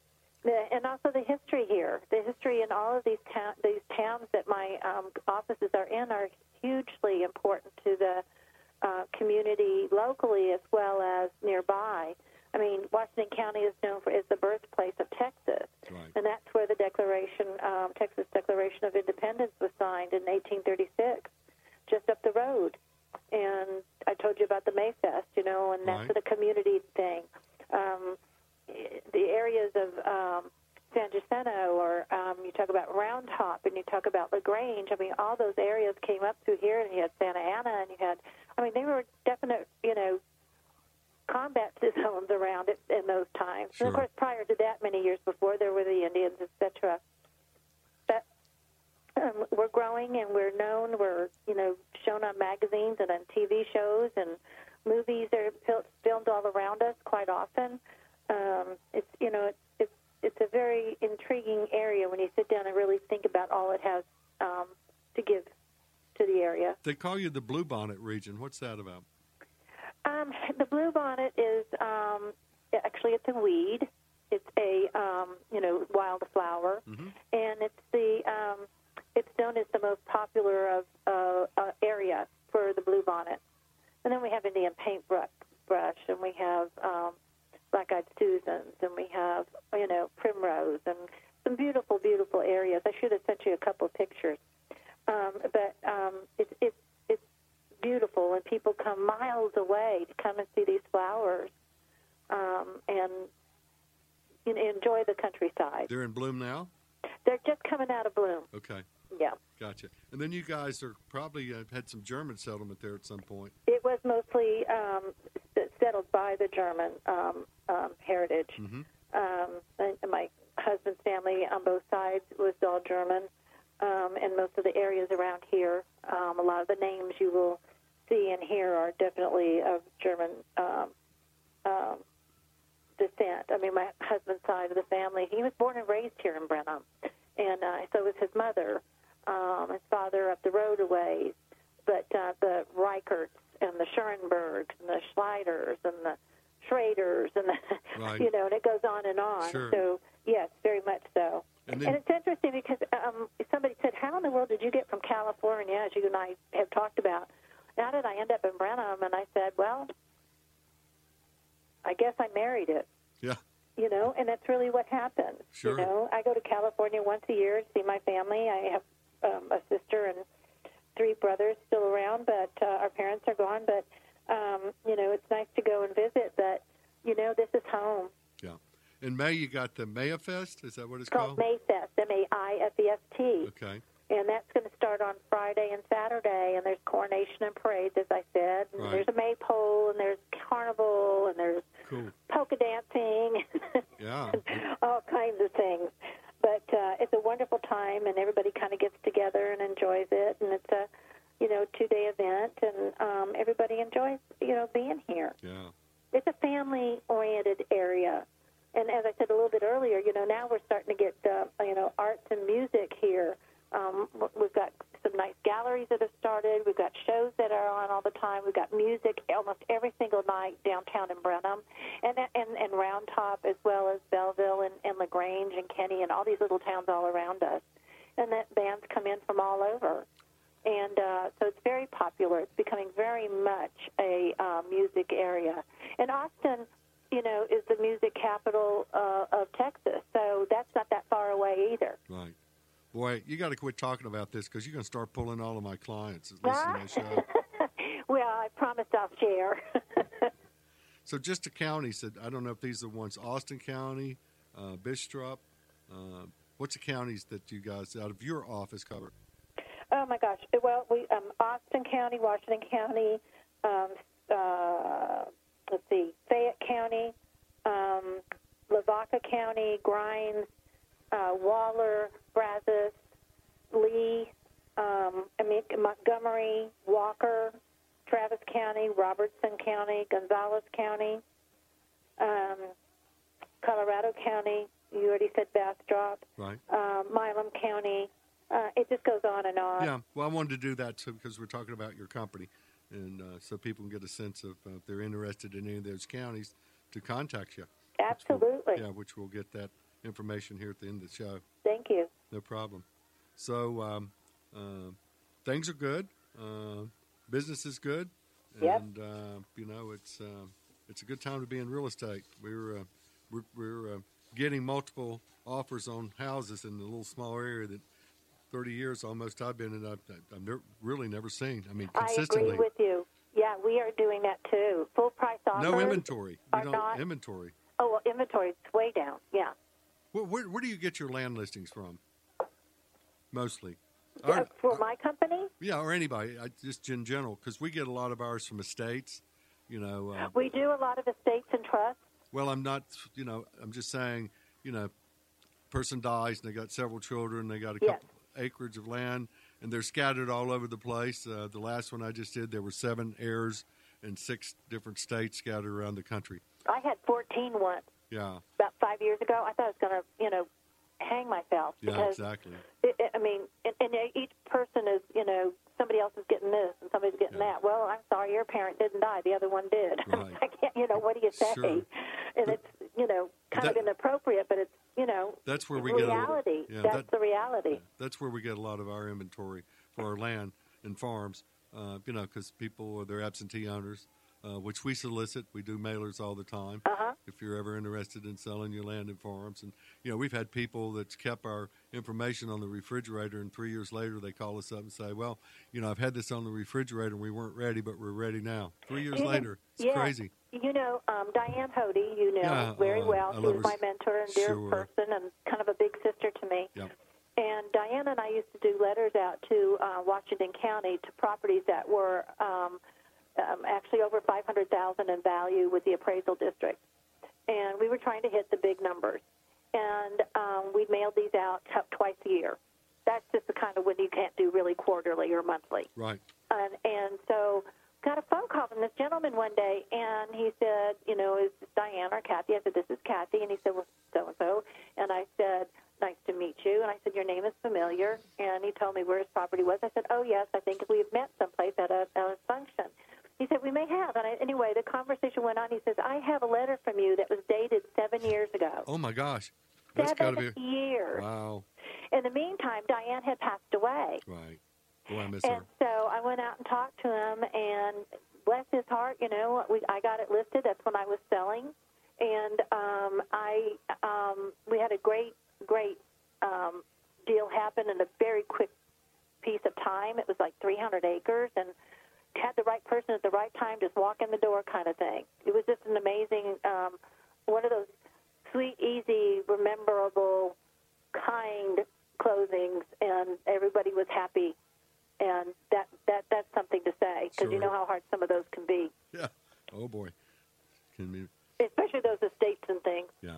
And also the history here. The history in all of these, ta- these towns that my um, offices are in are hugely important to the uh, community locally as well as nearby. I mean, Washington County is known for is the birthplace of Texas, right. And that's where the Declaration, um, Texas Declaration of Independence was signed in eighteen thirty-six, just up the road. And I told you about the Mayfest, you know, and that's right. a community thing. Um, the areas of um, San Jacinto, or um, you talk about Round Top, and you talk about LaGrange. I mean, all those areas came up through here, and you had Santa Ana, and you had, I mean, they were definite, you know, combat zones around it in those times. Sure. And, of course, prior to that, many years before, there were the Indians, et cetera. But um, we're growing, and we're known. We're, you know, shown on magazines and on T V shows, and movies are fil- filmed all around us quite often. Um, it's, you know, it's, it's it's a very intriguing area when you sit down and really think about all it has um, to give to the area. They call you the Bluebonnet region. What's that about? Um, the bluebonnet is um, actually it's a weed. It's a um, you know wildflower, mm-hmm. and it's the um, it's known as the most popular of uh, uh, area for the bluebonnet. And then we have Indian paintbrush, and we have um, black-eyed Susans, and we have, you know, primrose, and some beautiful, beautiful areas. I should have sent you a couple of pictures. Um, but um, it's, it's, it's beautiful, and people come miles away to come and see these flowers um, and you know, enjoy the countryside. They're in bloom now? They're just coming out of bloom. Okay. Yeah. Gotcha. And then you guys are probably uh, had some German settlement there at some point. It was mostly um, settled by the German um, um, heritage. Mm-hmm. Um, and my husband's family on both sides was all German, um, and most of the areas around here, um, a lot of the names you will see and hear are definitely of German um, um, descent. I mean, my husband's side of the family, he was born and raised here in Brenham, and uh, so was his mother. Um, his father up the road a ways, but uh, the Reicherts and the Schoenbergs and the Schleiders and the Schraders and the, right. you know, and it goes on and on. Sure. So, yes, very much so. And, then, and it's interesting because um, somebody said, how in the world did you get from California, as you and I have talked about? How did I end up in Brenham? And I said, well, I guess I married it. Yeah. You know, and that's really what happened. Sure. You know, I go to California once a year to see my family. I have um, a sister and three brothers still around, but uh, our parents are gone. But, um, you know, it's nice to go and visit, but, you know, this is home. Yeah. In May, you got the Mayfest? Is that what it's It's called? called? Mayfest, M A I F E S T. Okay. And that's going to start on Friday and Saturday, and there's coronation and parades, as I said. And right. there's a maypole, and there's carnival, and there's cool. polka dancing. Yeah. All kinds of things. But uh, it's a wonderful time, and everybody kind of gets together and enjoys it. And it's a, you know, two-day event, and um, everybody enjoys, you know, being here. Yeah. It's a family-oriented area. And as I said a little bit earlier, you know, now we're starting to get, uh, you know, arts and music here. Um, we've got some nice galleries that have started. We've got shows that are on all the time. We've got music almost every single night downtown in Brenham, and and, and Round Top, as well as Belleville and, and LaGrange and Kenny and all these little towns all around us. And that bands come in from all over. And uh, so it's very popular. It's becoming very much a uh, music area. And Austin, you know, is the music capital uh, of Texas, so that's not that far away either. Right. Boy, you got to quit talking about this because you're going to start pulling all of my clients that listen to my show. Well, I promised I'll share. So just the counties, that I don't know if these are the ones, Austin County, uh, Bistrop. Uh, what's the counties that you guys, out of your office, cover? Oh, my gosh. Well, we um, Austin County, Washington County, um, uh, let's see, Fayette County, um, Lavaca County, Grimes, uh, Waller, Brazos, Lee, um, I mean, Montgomery, Walker, Travis County, Robertson County, Gonzales County, um, Colorado County. You already said Bastrop. Right. Uh, Milam County. Uh, it just goes on and on. Yeah. Well, I wanted to do that too because we're talking about your company, and uh, so people can get a sense of uh, if they're interested in any of those counties to contact you. Absolutely. Which we'll, yeah, which we'll get that information here at the end of the show. Thank you. No problem. So um, uh, things are good. Uh, business is good. Yep. And, uh, you know, it's uh, it's a good time to be in real estate. We're, uh, we're, we're uh, getting multiple offers on houses in the little small area that thirty years almost I've been in, I've, I've never, really never seen. I mean, consistently. I agree with you. Yeah, we are doing that too. Full price offers. No inventory. We are don't not, inventory. Oh, well, inventory is way down. Yeah. Where, where, where do you get your land listings from? Mostly. Uh, Our- for my company, Yeah, or anybody, I, just in general, because we get a lot of ours from estates. You know, uh, we do a lot of estates and trusts. well, I'm not. You know, I'm just saying. You know, person dies and they got several children. They got a Yes. couple acreage of land, and they're scattered all over the place. Uh, the last one I just did, there were seven heirs in six different states scattered around the country. I had fourteen once Yeah, about five years ago. I thought I was going to, you know, hang myself yeah, because exactly. it, it, I mean, and, and each person is, you know, somebody else is getting this and somebody's getting Yeah. that. Well, I'm sorry, your parent didn't die; the other one did. Right. I can't, you know, what do you say? Sure. And But it's, you know, kind that- of inappropriate, but it's, you know, That's where we reality. get a, yeah, That's that- the reality. That's where we get a lot of our inventory for our land and farms. Uh, you know, because people they're absentee owners, uh, which we solicit. We do mailers all the time. Uh-huh. If you're ever interested in selling your land and farms, and you know, we've had people that's kept our information on the refrigerator, and three years later they call us up and say, "Well, you know, I've had this on the refrigerator, and we weren't ready, but we're ready now." Three years Yeah. later, it's Yeah. crazy. You know, um, Diane Hody, you know Yeah, very uh, well. I She love was her. my mentor and dear Sure. person and kind of a big sister to me. Yeah. And Diane and I used to do letters out to uh, Washington County to properties that were um, um, actually over five hundred thousand dollars in value with the appraisal district. And we were trying to hit the big numbers. And um, we mailed these out t- twice a year. That's just the kind of when you can't do really quarterly or monthly. Right. And, and so got a phone call from this gentleman one day, and he said, you know, is this Diane or Kathy? I said, this is Kathy. And he said, well, so-and-so. And I said, nice to meet you. And I said, your name is familiar. And he told me where his property was. I said, oh, yes, I think we've met someplace at a, at a function. He said, we may have. And I, anyway, the conversation went on. He says, I have a letter from you that was dated seven years ago. Oh my gosh, that's got seven to be years. wow. In the meantime, Diane had passed away. Right. Boy, I miss And her. so I went out and talked to him, and bless his heart, you know, we, I got it listed. That's when I was selling. And um, I um, we had a great, great um, deal happen in a very quick piece of time. It was like three hundred acres, and had the right person at the right time, just walk in the door kind of thing. It was just an amazing, um, one of those sweet, easy, rememberable, kind closings, and everybody was happy. And that, that that's something to say, because you Sure. know how hard some of those can be, Yeah. Oh boy. Can be. especially those estates and things. Yeah.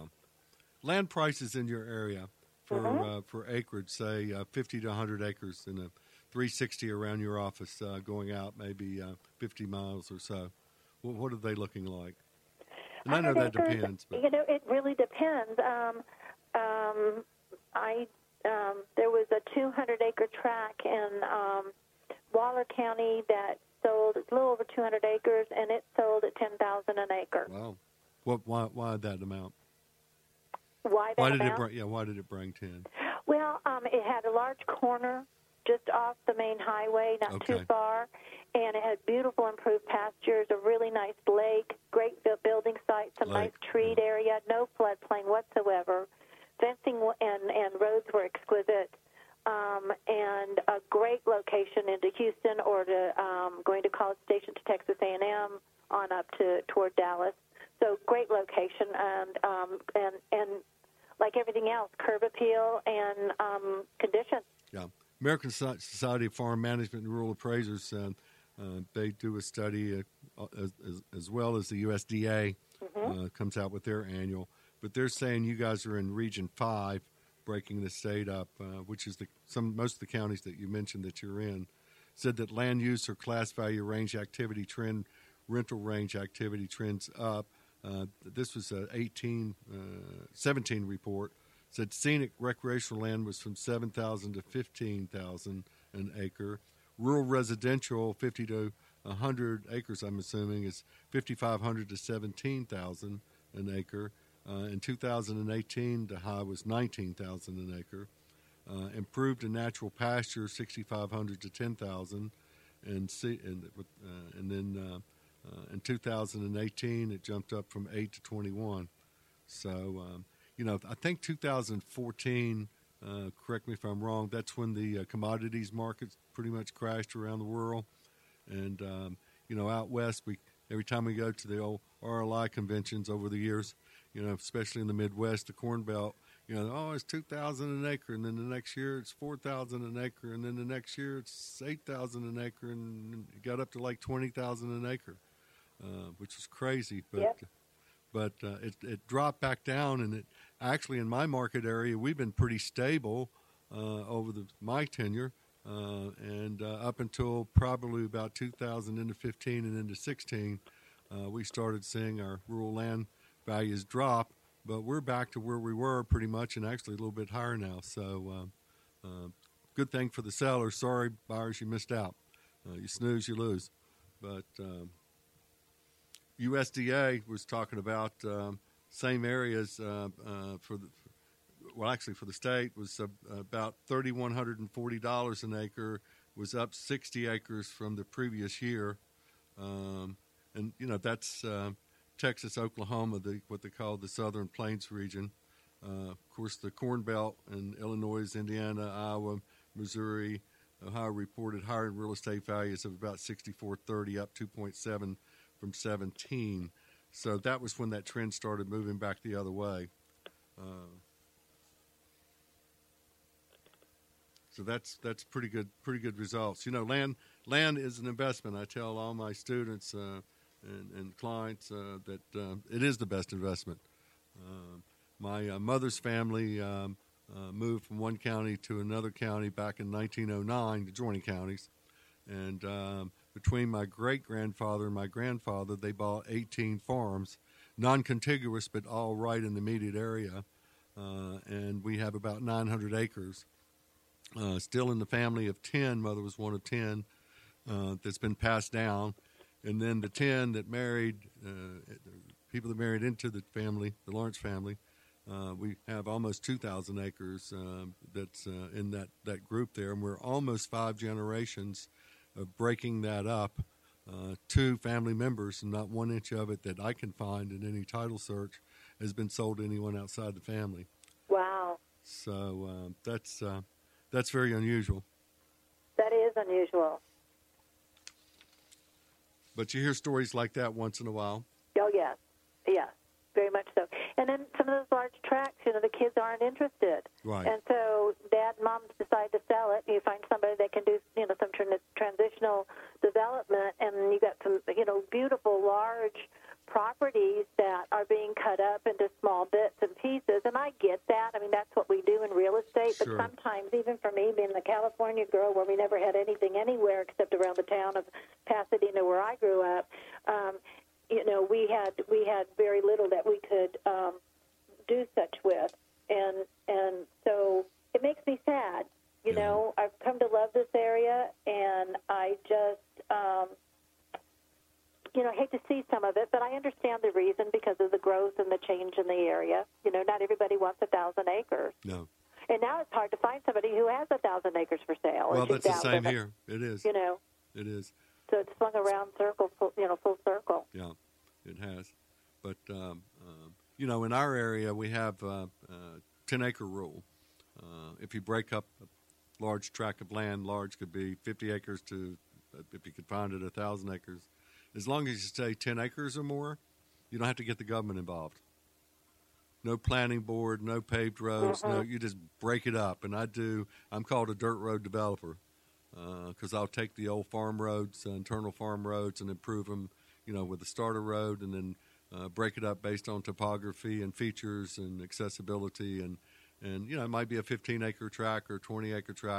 Land prices in your area for Mhm. uh, for acreage, say uh, fifty to one hundred acres, and a three sixty around your office, uh, going out maybe uh, fifty miles or so. Well, what are they looking like? And I know that one hundred acres, depends, but You know, it really depends. Um, um, I um, there was a two hundred acre tract in um, Waller County that sold. It's a little over two hundred acres, and it sold at ten thousand an acre. wow. What? Why? Why that amount? Why that Why did amount? it bring? Yeah. Why did it bring ten? Well, um, it had a large corner just off the main highway, not Okay. too far, and it had beautiful improved pastures, a really nice lake, great bu- building site, some Lake, nice treed area, no floodplain whatsoever. Fencing w- and, and roads were exquisite, um, and a great location into Houston or to um, going to College Station to Texas A and M on up to toward Dallas. So great location, and um, and and like everything else, curb appeal and um, condition. Yeah. American So- Society of Farm Management and Rural Appraisers, uh, uh, they do a study uh, as, as, as well as the U S D A Mm-hmm. uh, comes out with their annual. But they're saying you guys are in Region five, breaking the state up, uh, which is the some most of the counties that you mentioned that you're in. said that land use or class value range activity trend, rental range activity trends up. Uh, this was a eighteen, uh, seventeen report. Said scenic recreational land was from seven thousand to fifteen thousand an acre. Rural residential, fifty to one hundred acres, I'm assuming, is fifty-five hundred to seventeen thousand an acre. Uh, in two thousand eighteen, the high was nineteen thousand an acre. Uh, improved and natural pasture, sixty-five hundred to ten thousand, and see, and, uh, and then uh, uh, in two thousand eighteen it jumped up from eight to twenty-one. So, um, you know, I think two thousand fourteen. Uh, correct me if I'm wrong. That's when the uh, commodities markets pretty much crashed around the world, and um, you know, out west, we every time we go to the old R L I conventions over the years, you know, especially in the Midwest, the Corn Belt. You know, oh, it's two thousand an acre, and then the next year it's four thousand an acre, and then the next year it's eight thousand an acre, and it got up to like twenty thousand an acre, uh, which was crazy. But yep. but uh, it it dropped back down, and it actually in my market area we've been pretty stable uh, over the my tenure, uh, and uh, up until probably about two thousand into fifteen and into sixteen, uh, we started seeing our rural land values drop. But we're back to where we were pretty much, and actually a little bit higher now. So, uh, uh, good thing for the sellers. Sorry, buyers, you missed out. Uh, you snooze, you lose. But um, U S D A was talking about um, same areas uh, uh, for the well, actually for the state was uh, about three thousand one hundred forty dollars an acre. Was up sixty acres from the previous year, um, and you know that's. Uh, Texas, Oklahoma, the, what they call the Southern Plains region. Uh, of course, the Corn Belt in Illinois, Indiana, Iowa, Missouri, Ohio reported higher real estate values of about sixty-four thirty, up two point seven from seventeen. So that was when that trend started moving back the other way. Uh, so that's that's pretty good pretty good results. You know, land land is an investment. I tell all my students. Uh, And, and clients uh, that uh, it is the best investment. Uh, my uh, mother's family um, uh, moved from one county to another county back in nineteen oh nine, the joining counties. And um, between my great-grandfather and my grandfather, they bought eighteen farms, non-contiguous but all right in the immediate area. Uh, and we have about nine hundred acres. Uh, still in the family of ten, mother was one of ten, uh, that's been passed down. And then the ten that married, uh, people that married into the family, the Lawrence family, uh, we have almost two thousand acres uh, that's uh, in that, that group there. And we're almost five generations of breaking that up. Uh, two family members, and not one inch of it that I can find in any title search has been sold to anyone outside the family. Wow. So uh, that's uh, that's very unusual. That is unusual. But you hear stories like that once in a while. Oh, yes. Yes, very much so. And then some of those large tracts, you know, the kids aren't interested. Right. And so dad and mom decide to sell it. You find somebody that can do, you know, some tran- transitional development, and you got some, you know, beautiful large properties that are being cut up into small bits and pieces. And I get that. I mean, that's what we do in real estate. Sure. But sometimes, even for me, being a California girl where we never had anything anywhere except around the town of Pasadena where I grew up, um, you know, we had we had very little that we could um, do such with. And and so it makes me sad. You Yeah. know, I've come to love this area, and I just... Um, You know, I hate to see some of it, but I understand the reason because of the growth and the change in the area. You know, not everybody wants a thousand acres. No. And now it's hard to find somebody who has a thousand acres for sale. Well, or that's the two same thousand. here. It is. You know, It is. so it's swung around circle, full, you know, full circle. Yeah, it has. But, um, um, you know, in our area, we have a uh, uh, ten-acre rule. Uh, if you break up a large tract of land, large could be fifty acres to, uh, if you could find it, one thousand acres. As long as you say ten acres or more, you don't have to get the government involved. No planning board, no paved roads. Mm-hmm. No, you just break it up. And I do. I'm called a dirt road developer because uh, I'll take the old farm roads, uh, internal farm roads, and improve them, you know, with a starter road, and then uh, break it up based on topography and features and accessibility. And, and you know, it might be a fifteen-acre tract or twenty-acre tract.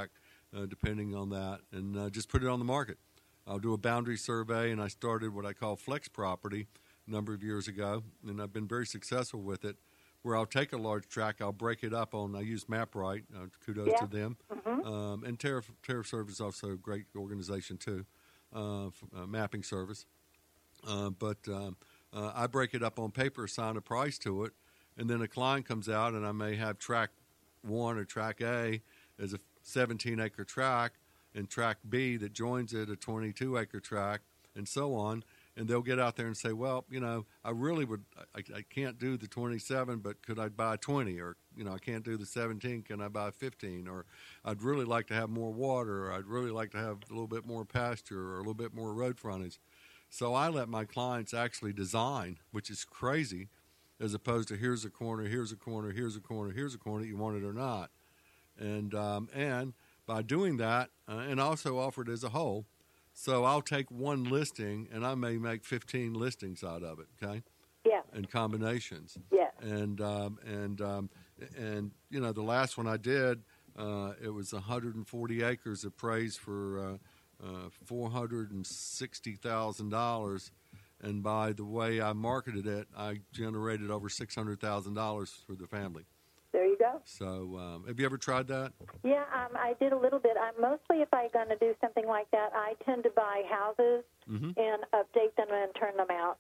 uh, depending on that, and uh, just put it on the market. I'll do a boundary survey, and I started what I call flex property a number of years ago, and I've been very successful with it, where I'll take a large tract, I'll break it up on, I use MapRight, uh, kudos Yeah. to them, Mm-hmm. um, and Terra, Terra Service is also a great organization too, uh, f- uh, mapping service. Uh, but um, uh, I break it up on paper, assign a price to it, and then a client comes out, and I may have track one or track A as a seventeen acre tract, and track B that joins it a twenty-two acre tract, and so on. And they'll get out there and say, well, you know, I really would, I, I can't do the twenty-seven, but could I buy twenty? Or, you know, I can't do the seventeen, can I buy fifteen? Or I'd really like to have more water, or I'd really like to have a little bit more pasture, or a little bit more road frontage. So I let my clients actually design, which is crazy, as opposed to here's a corner, here's a corner, here's a corner, here's a corner, you want it or not. And um, and by doing that, uh, and also offer it as a whole, so I'll take one listing, and I may make fifteen listings out of it, okay? Yeah. And combinations. Yeah. And, um, and, um, and you know, the last one I did, uh, it was one hundred forty acres appraised for uh, uh, four hundred sixty thousand dollars. And by the way I marketed it, I generated over six hundred thousand dollars for the family. There you go. So um, have you ever tried that? Yeah, um, I did a little bit. I'm mostly, if I'm going to do something like that, I tend to buy houses Mm-hmm. and update them and turn them out.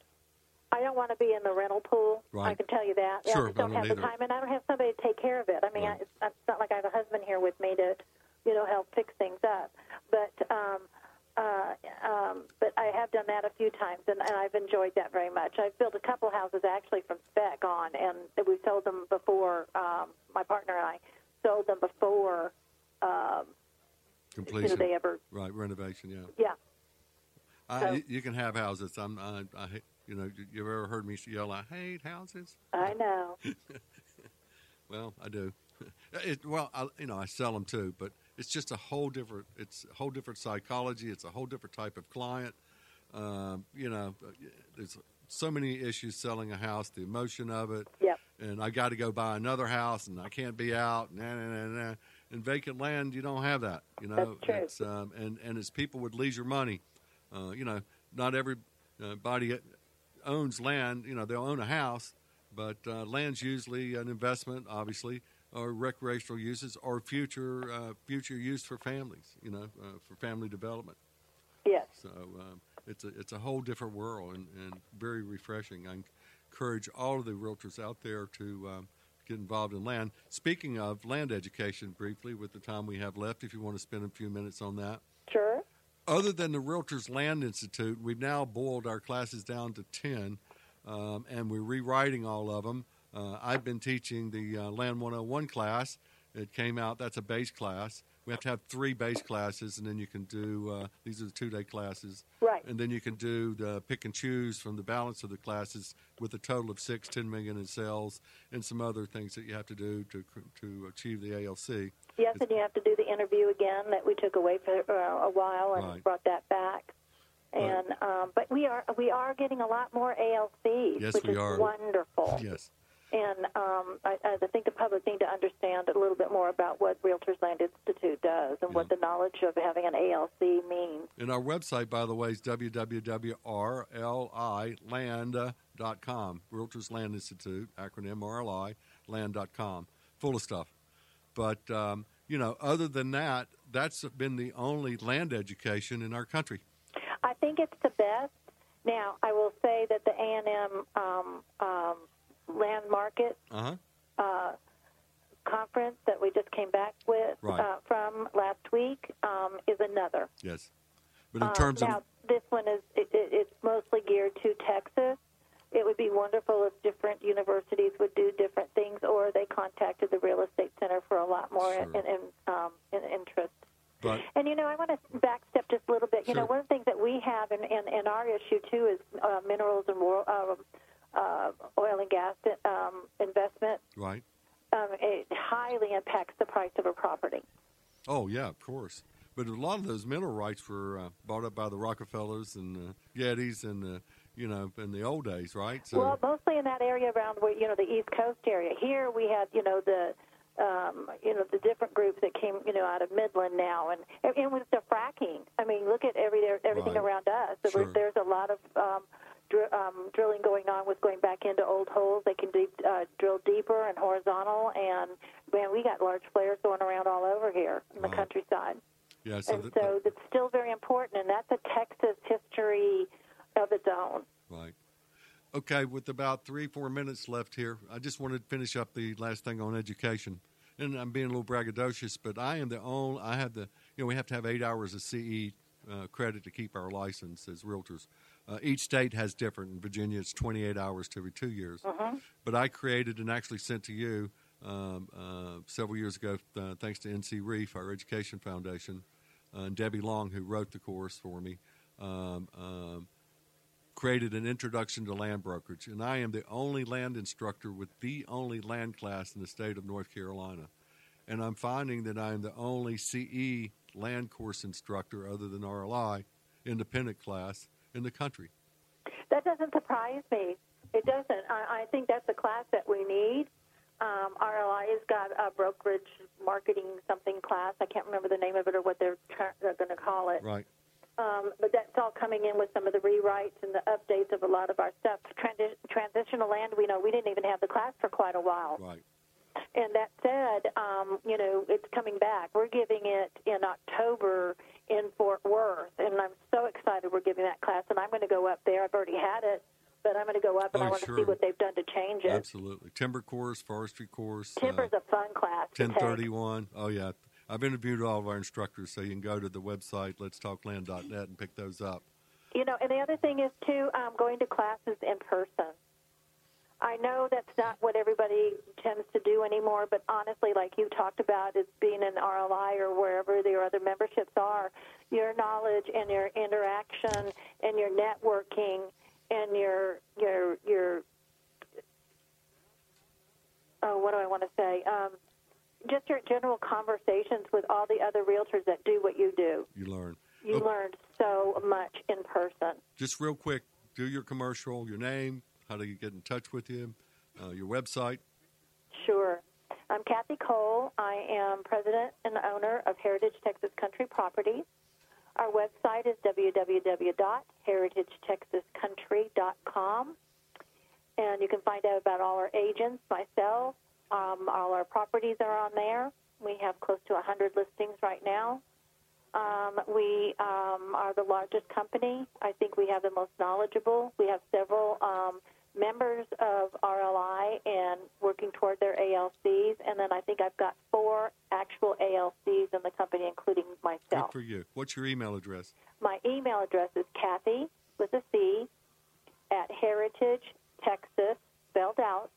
I don't want to be in the rental pool. Right. I can tell you that. Sure, I just I don't don't have the either. time, and I don't have somebody to take care of it. I mean, Right. I, it's, it's not like I have a husband here with me to, you know, help fix things up. But um, uh, um, but I have done that a few times, and, and I've enjoyed that very much. I've built a couple houses actually from spec on, and we sold them before. Um, my partner and I sold them before. Um, Completion. you know, they ever. Right, renovation, yeah. Yeah. I, So- you- you can have houses. I'm, I, I, hate- you know, you ever heard me yell, I hate houses? I know. Well, I do. It, well, I, you know, I sell them too, but it's just a whole different. It's a whole different psychology. It's a whole different type of client. Um, you know, there's so many issues selling a house. The emotion of it, Yep. and I got to go buy another house, and I can't be out. Nah, nah, nah, nah. In vacant land, you don't have that. You know, That's true. It's, um, and and it's people with leisure money. Uh, you know, not everybody owns land. You know, they'll own a house, but uh, land's usually an investment, obviously, or recreational uses, or future uh, future use for families. You know, uh, for family development. Yes. So um, it's a it's a whole different world, and, and very refreshing. I encourage all of the realtors out there to um, get involved in land. Speaking of land education, briefly, with the time we have left, if you want to spend a few minutes on that. Sure. Other than the Realtors Land Institute, we've now boiled our classes down to ten, um, and we're rewriting all of them. Uh, I've been teaching the uh, Land one oh one class. It came out, that's a base class. We have to have three base classes, and then you can do, uh, these are the two-day classes. Right. And then you can do the pick and choose from the balance of the classes with a total of six, ten million in sales, and some other things that you have to do to to achieve the A L C. Yes, and you have to do the interview again that we took away for uh, a while and Right. brought that back. And um, but we are we are getting a lot more A L Cs, Yes, which we is are. wonderful. Yes. And um, I, I think the public need to understand a little bit more about what Realtors Land Institute does and Yeah. what the knowledge of having an A L C means. And our website, by the way, is w w w dot r l i land dot com. Realtors Land Institute, acronym R L I, land dot com. Full of stuff. But, um, you know, other than that, that's been the only land education in our country. I think it's the best. Now, I will say that the A and M um, um, Land Market Uh-huh. uh, conference that we just came back with Right. uh, from last week um, is another. Yes. But in Um, terms now, of... this one is it, it, it's mostly geared to Texas. It would be wonderful if different universities would do different things, or they contacted the Real Estate Center for a lot more Sure. in, in, um, in interest. But, And, you know, I want to backstep just a little bit. You know, Sure. one of the things that we have in, in, in our issue, too, is uh, minerals and war, uh, uh, oil and gas um, investment. right. Um, it highly impacts the price of a property. Oh, yeah, of course. But a lot of those mineral rights were uh, bought up by the Rockefellers and the Yetis and the, you know, in the old days, right? So, Well, mostly in that area around where, you know, the East Coast area. Here we had, you know, the um, you know, the different groups that came, you know, out of Midland now, and and with the fracking. I mean, look at every everything Right. around us. There Sure. was, there's a lot of um, dr- um, drilling going on with going back into old holes. They can deep, uh, drill deeper and horizontal, and man, we got large flares going around all over here in the Wow. countryside. Yeah, so and that, so that's still very important, and that's a Texas history of its own. right. Okay, with about three, four minutes left here, I just wanted to finish up the last thing on education. And I'm being a little braggadocious, but I am the only, I have the, you know, we have to have eight hours of C E uh, credit to keep our license as realtors. Uh, each state has different. In Virginia, it's twenty-eight hours to every two years. Mhm. But I created and actually sent to you um, uh, several years ago, uh, thanks to N C Reef, our education foundation, uh, and Debbie Long, who wrote the course for me, um, um, created an introduction to land brokerage. And I am the only land instructor with the only land class in the state of North Carolina. And I'm finding that I am the only C E land course instructor, other than R L I, independent class in the country. That doesn't surprise me. It doesn't. I, I think that's a class that we need. Um, R L I has got a brokerage marketing something class. I can't remember the name of it or what they're, tra- they're going to call it. Right. Um, but that's all coming in with some of the rewrites and the updates of a lot of our stuff. Transi- transitional land, we know we didn't even have the class for quite a while. Right. And that said, um, you know, it's coming back. We're giving it in October in Fort Worth, and I'm so excited we're giving that class. And I'm going to go up there. I've already had it, but I'm going to go up and Oh, I want sure. to see what they've done to change it. Absolutely. Timber course, forestry course. Timber's uh, a fun class to ten take. thirty-one. Oh, yeah. I've interviewed all of our instructors, so you can go to the website, lets talk land dot net, and pick those up. You know, and the other thing is, too, um, going to classes in person. I know that's not what everybody tends to do anymore, but honestly, like you talked about, is being in R L I or wherever your other memberships are, your knowledge and your interaction and your networking and your, your, your oh, what do I want to say? Um, just your general conversations with all the other realtors that do what you do. You learn. You Oh, learned so much in person. just real quick, do your commercial, your name, how do you get in touch with you, uh, your website. Sure. I'm Kathy Cole. I am president and owner of Heritage Texas Country Properties. Our website is w w w dot heritage texas country dot com. And you can find out about all our agents, myself. Um, all our properties are on there. We have close to one hundred listings right now. Um, we um, are the largest company. I think we have the most knowledgeable. We have several um, members of R L I and working toward their A L Cs. And then I think I've got four actual A L Cs in the company, including Good myself. for you. What's your email address? My email address is Kathy, with a C, at Heritage Texas, spelled out,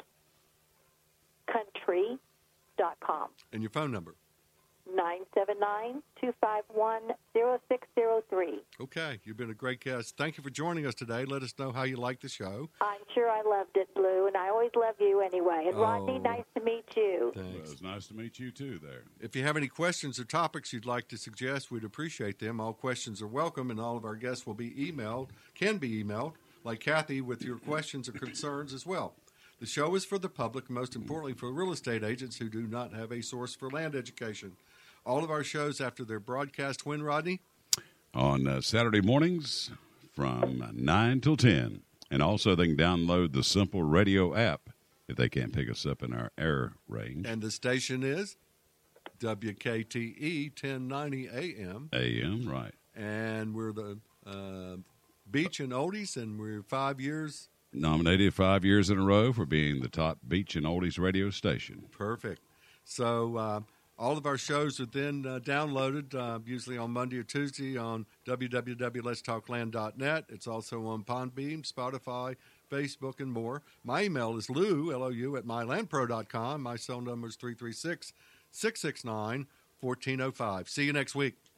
country dot com. And your phone number. nine seven nine, two five one, zero six zero three. Okay, you've been a great guest. Thank you for joining us today. Let us know how you like the show. I'm sure I loved it, Blue, and I always love you anyway. And Rodney, Oh. nice to meet you. Well, Thanks. it's nice to meet you, too, there. If you have any questions or topics you'd like to suggest, we'd appreciate them. All questions are welcome, and all of our guests will be emailed, can be emailed, like Kathy, with your questions or concerns as well. The show is for the public, and most importantly for real estate agents who do not have a source for land education. All of our shows after their broadcast, when, Rodney? On uh, Saturday mornings from nine till ten. And also they can download the Simple Radio app if they can't pick us up in our air range. And the station is W K T E ten ninety A M. A M, right. And we're the uh, Beach and Oldies, and we're five years. Nominated five years in a row for being the top beach and oldies radio station. Perfect. So uh, all of our shows are then uh, downloaded, uh, usually on Monday or Tuesday on w w w dot lets talk land dot net. It's also on Podbean, Spotify, Facebook, and more. My email is Lou, L O U, at my land pro dot com. My cell number is three three six, six six nine, one four zero five. See you next week.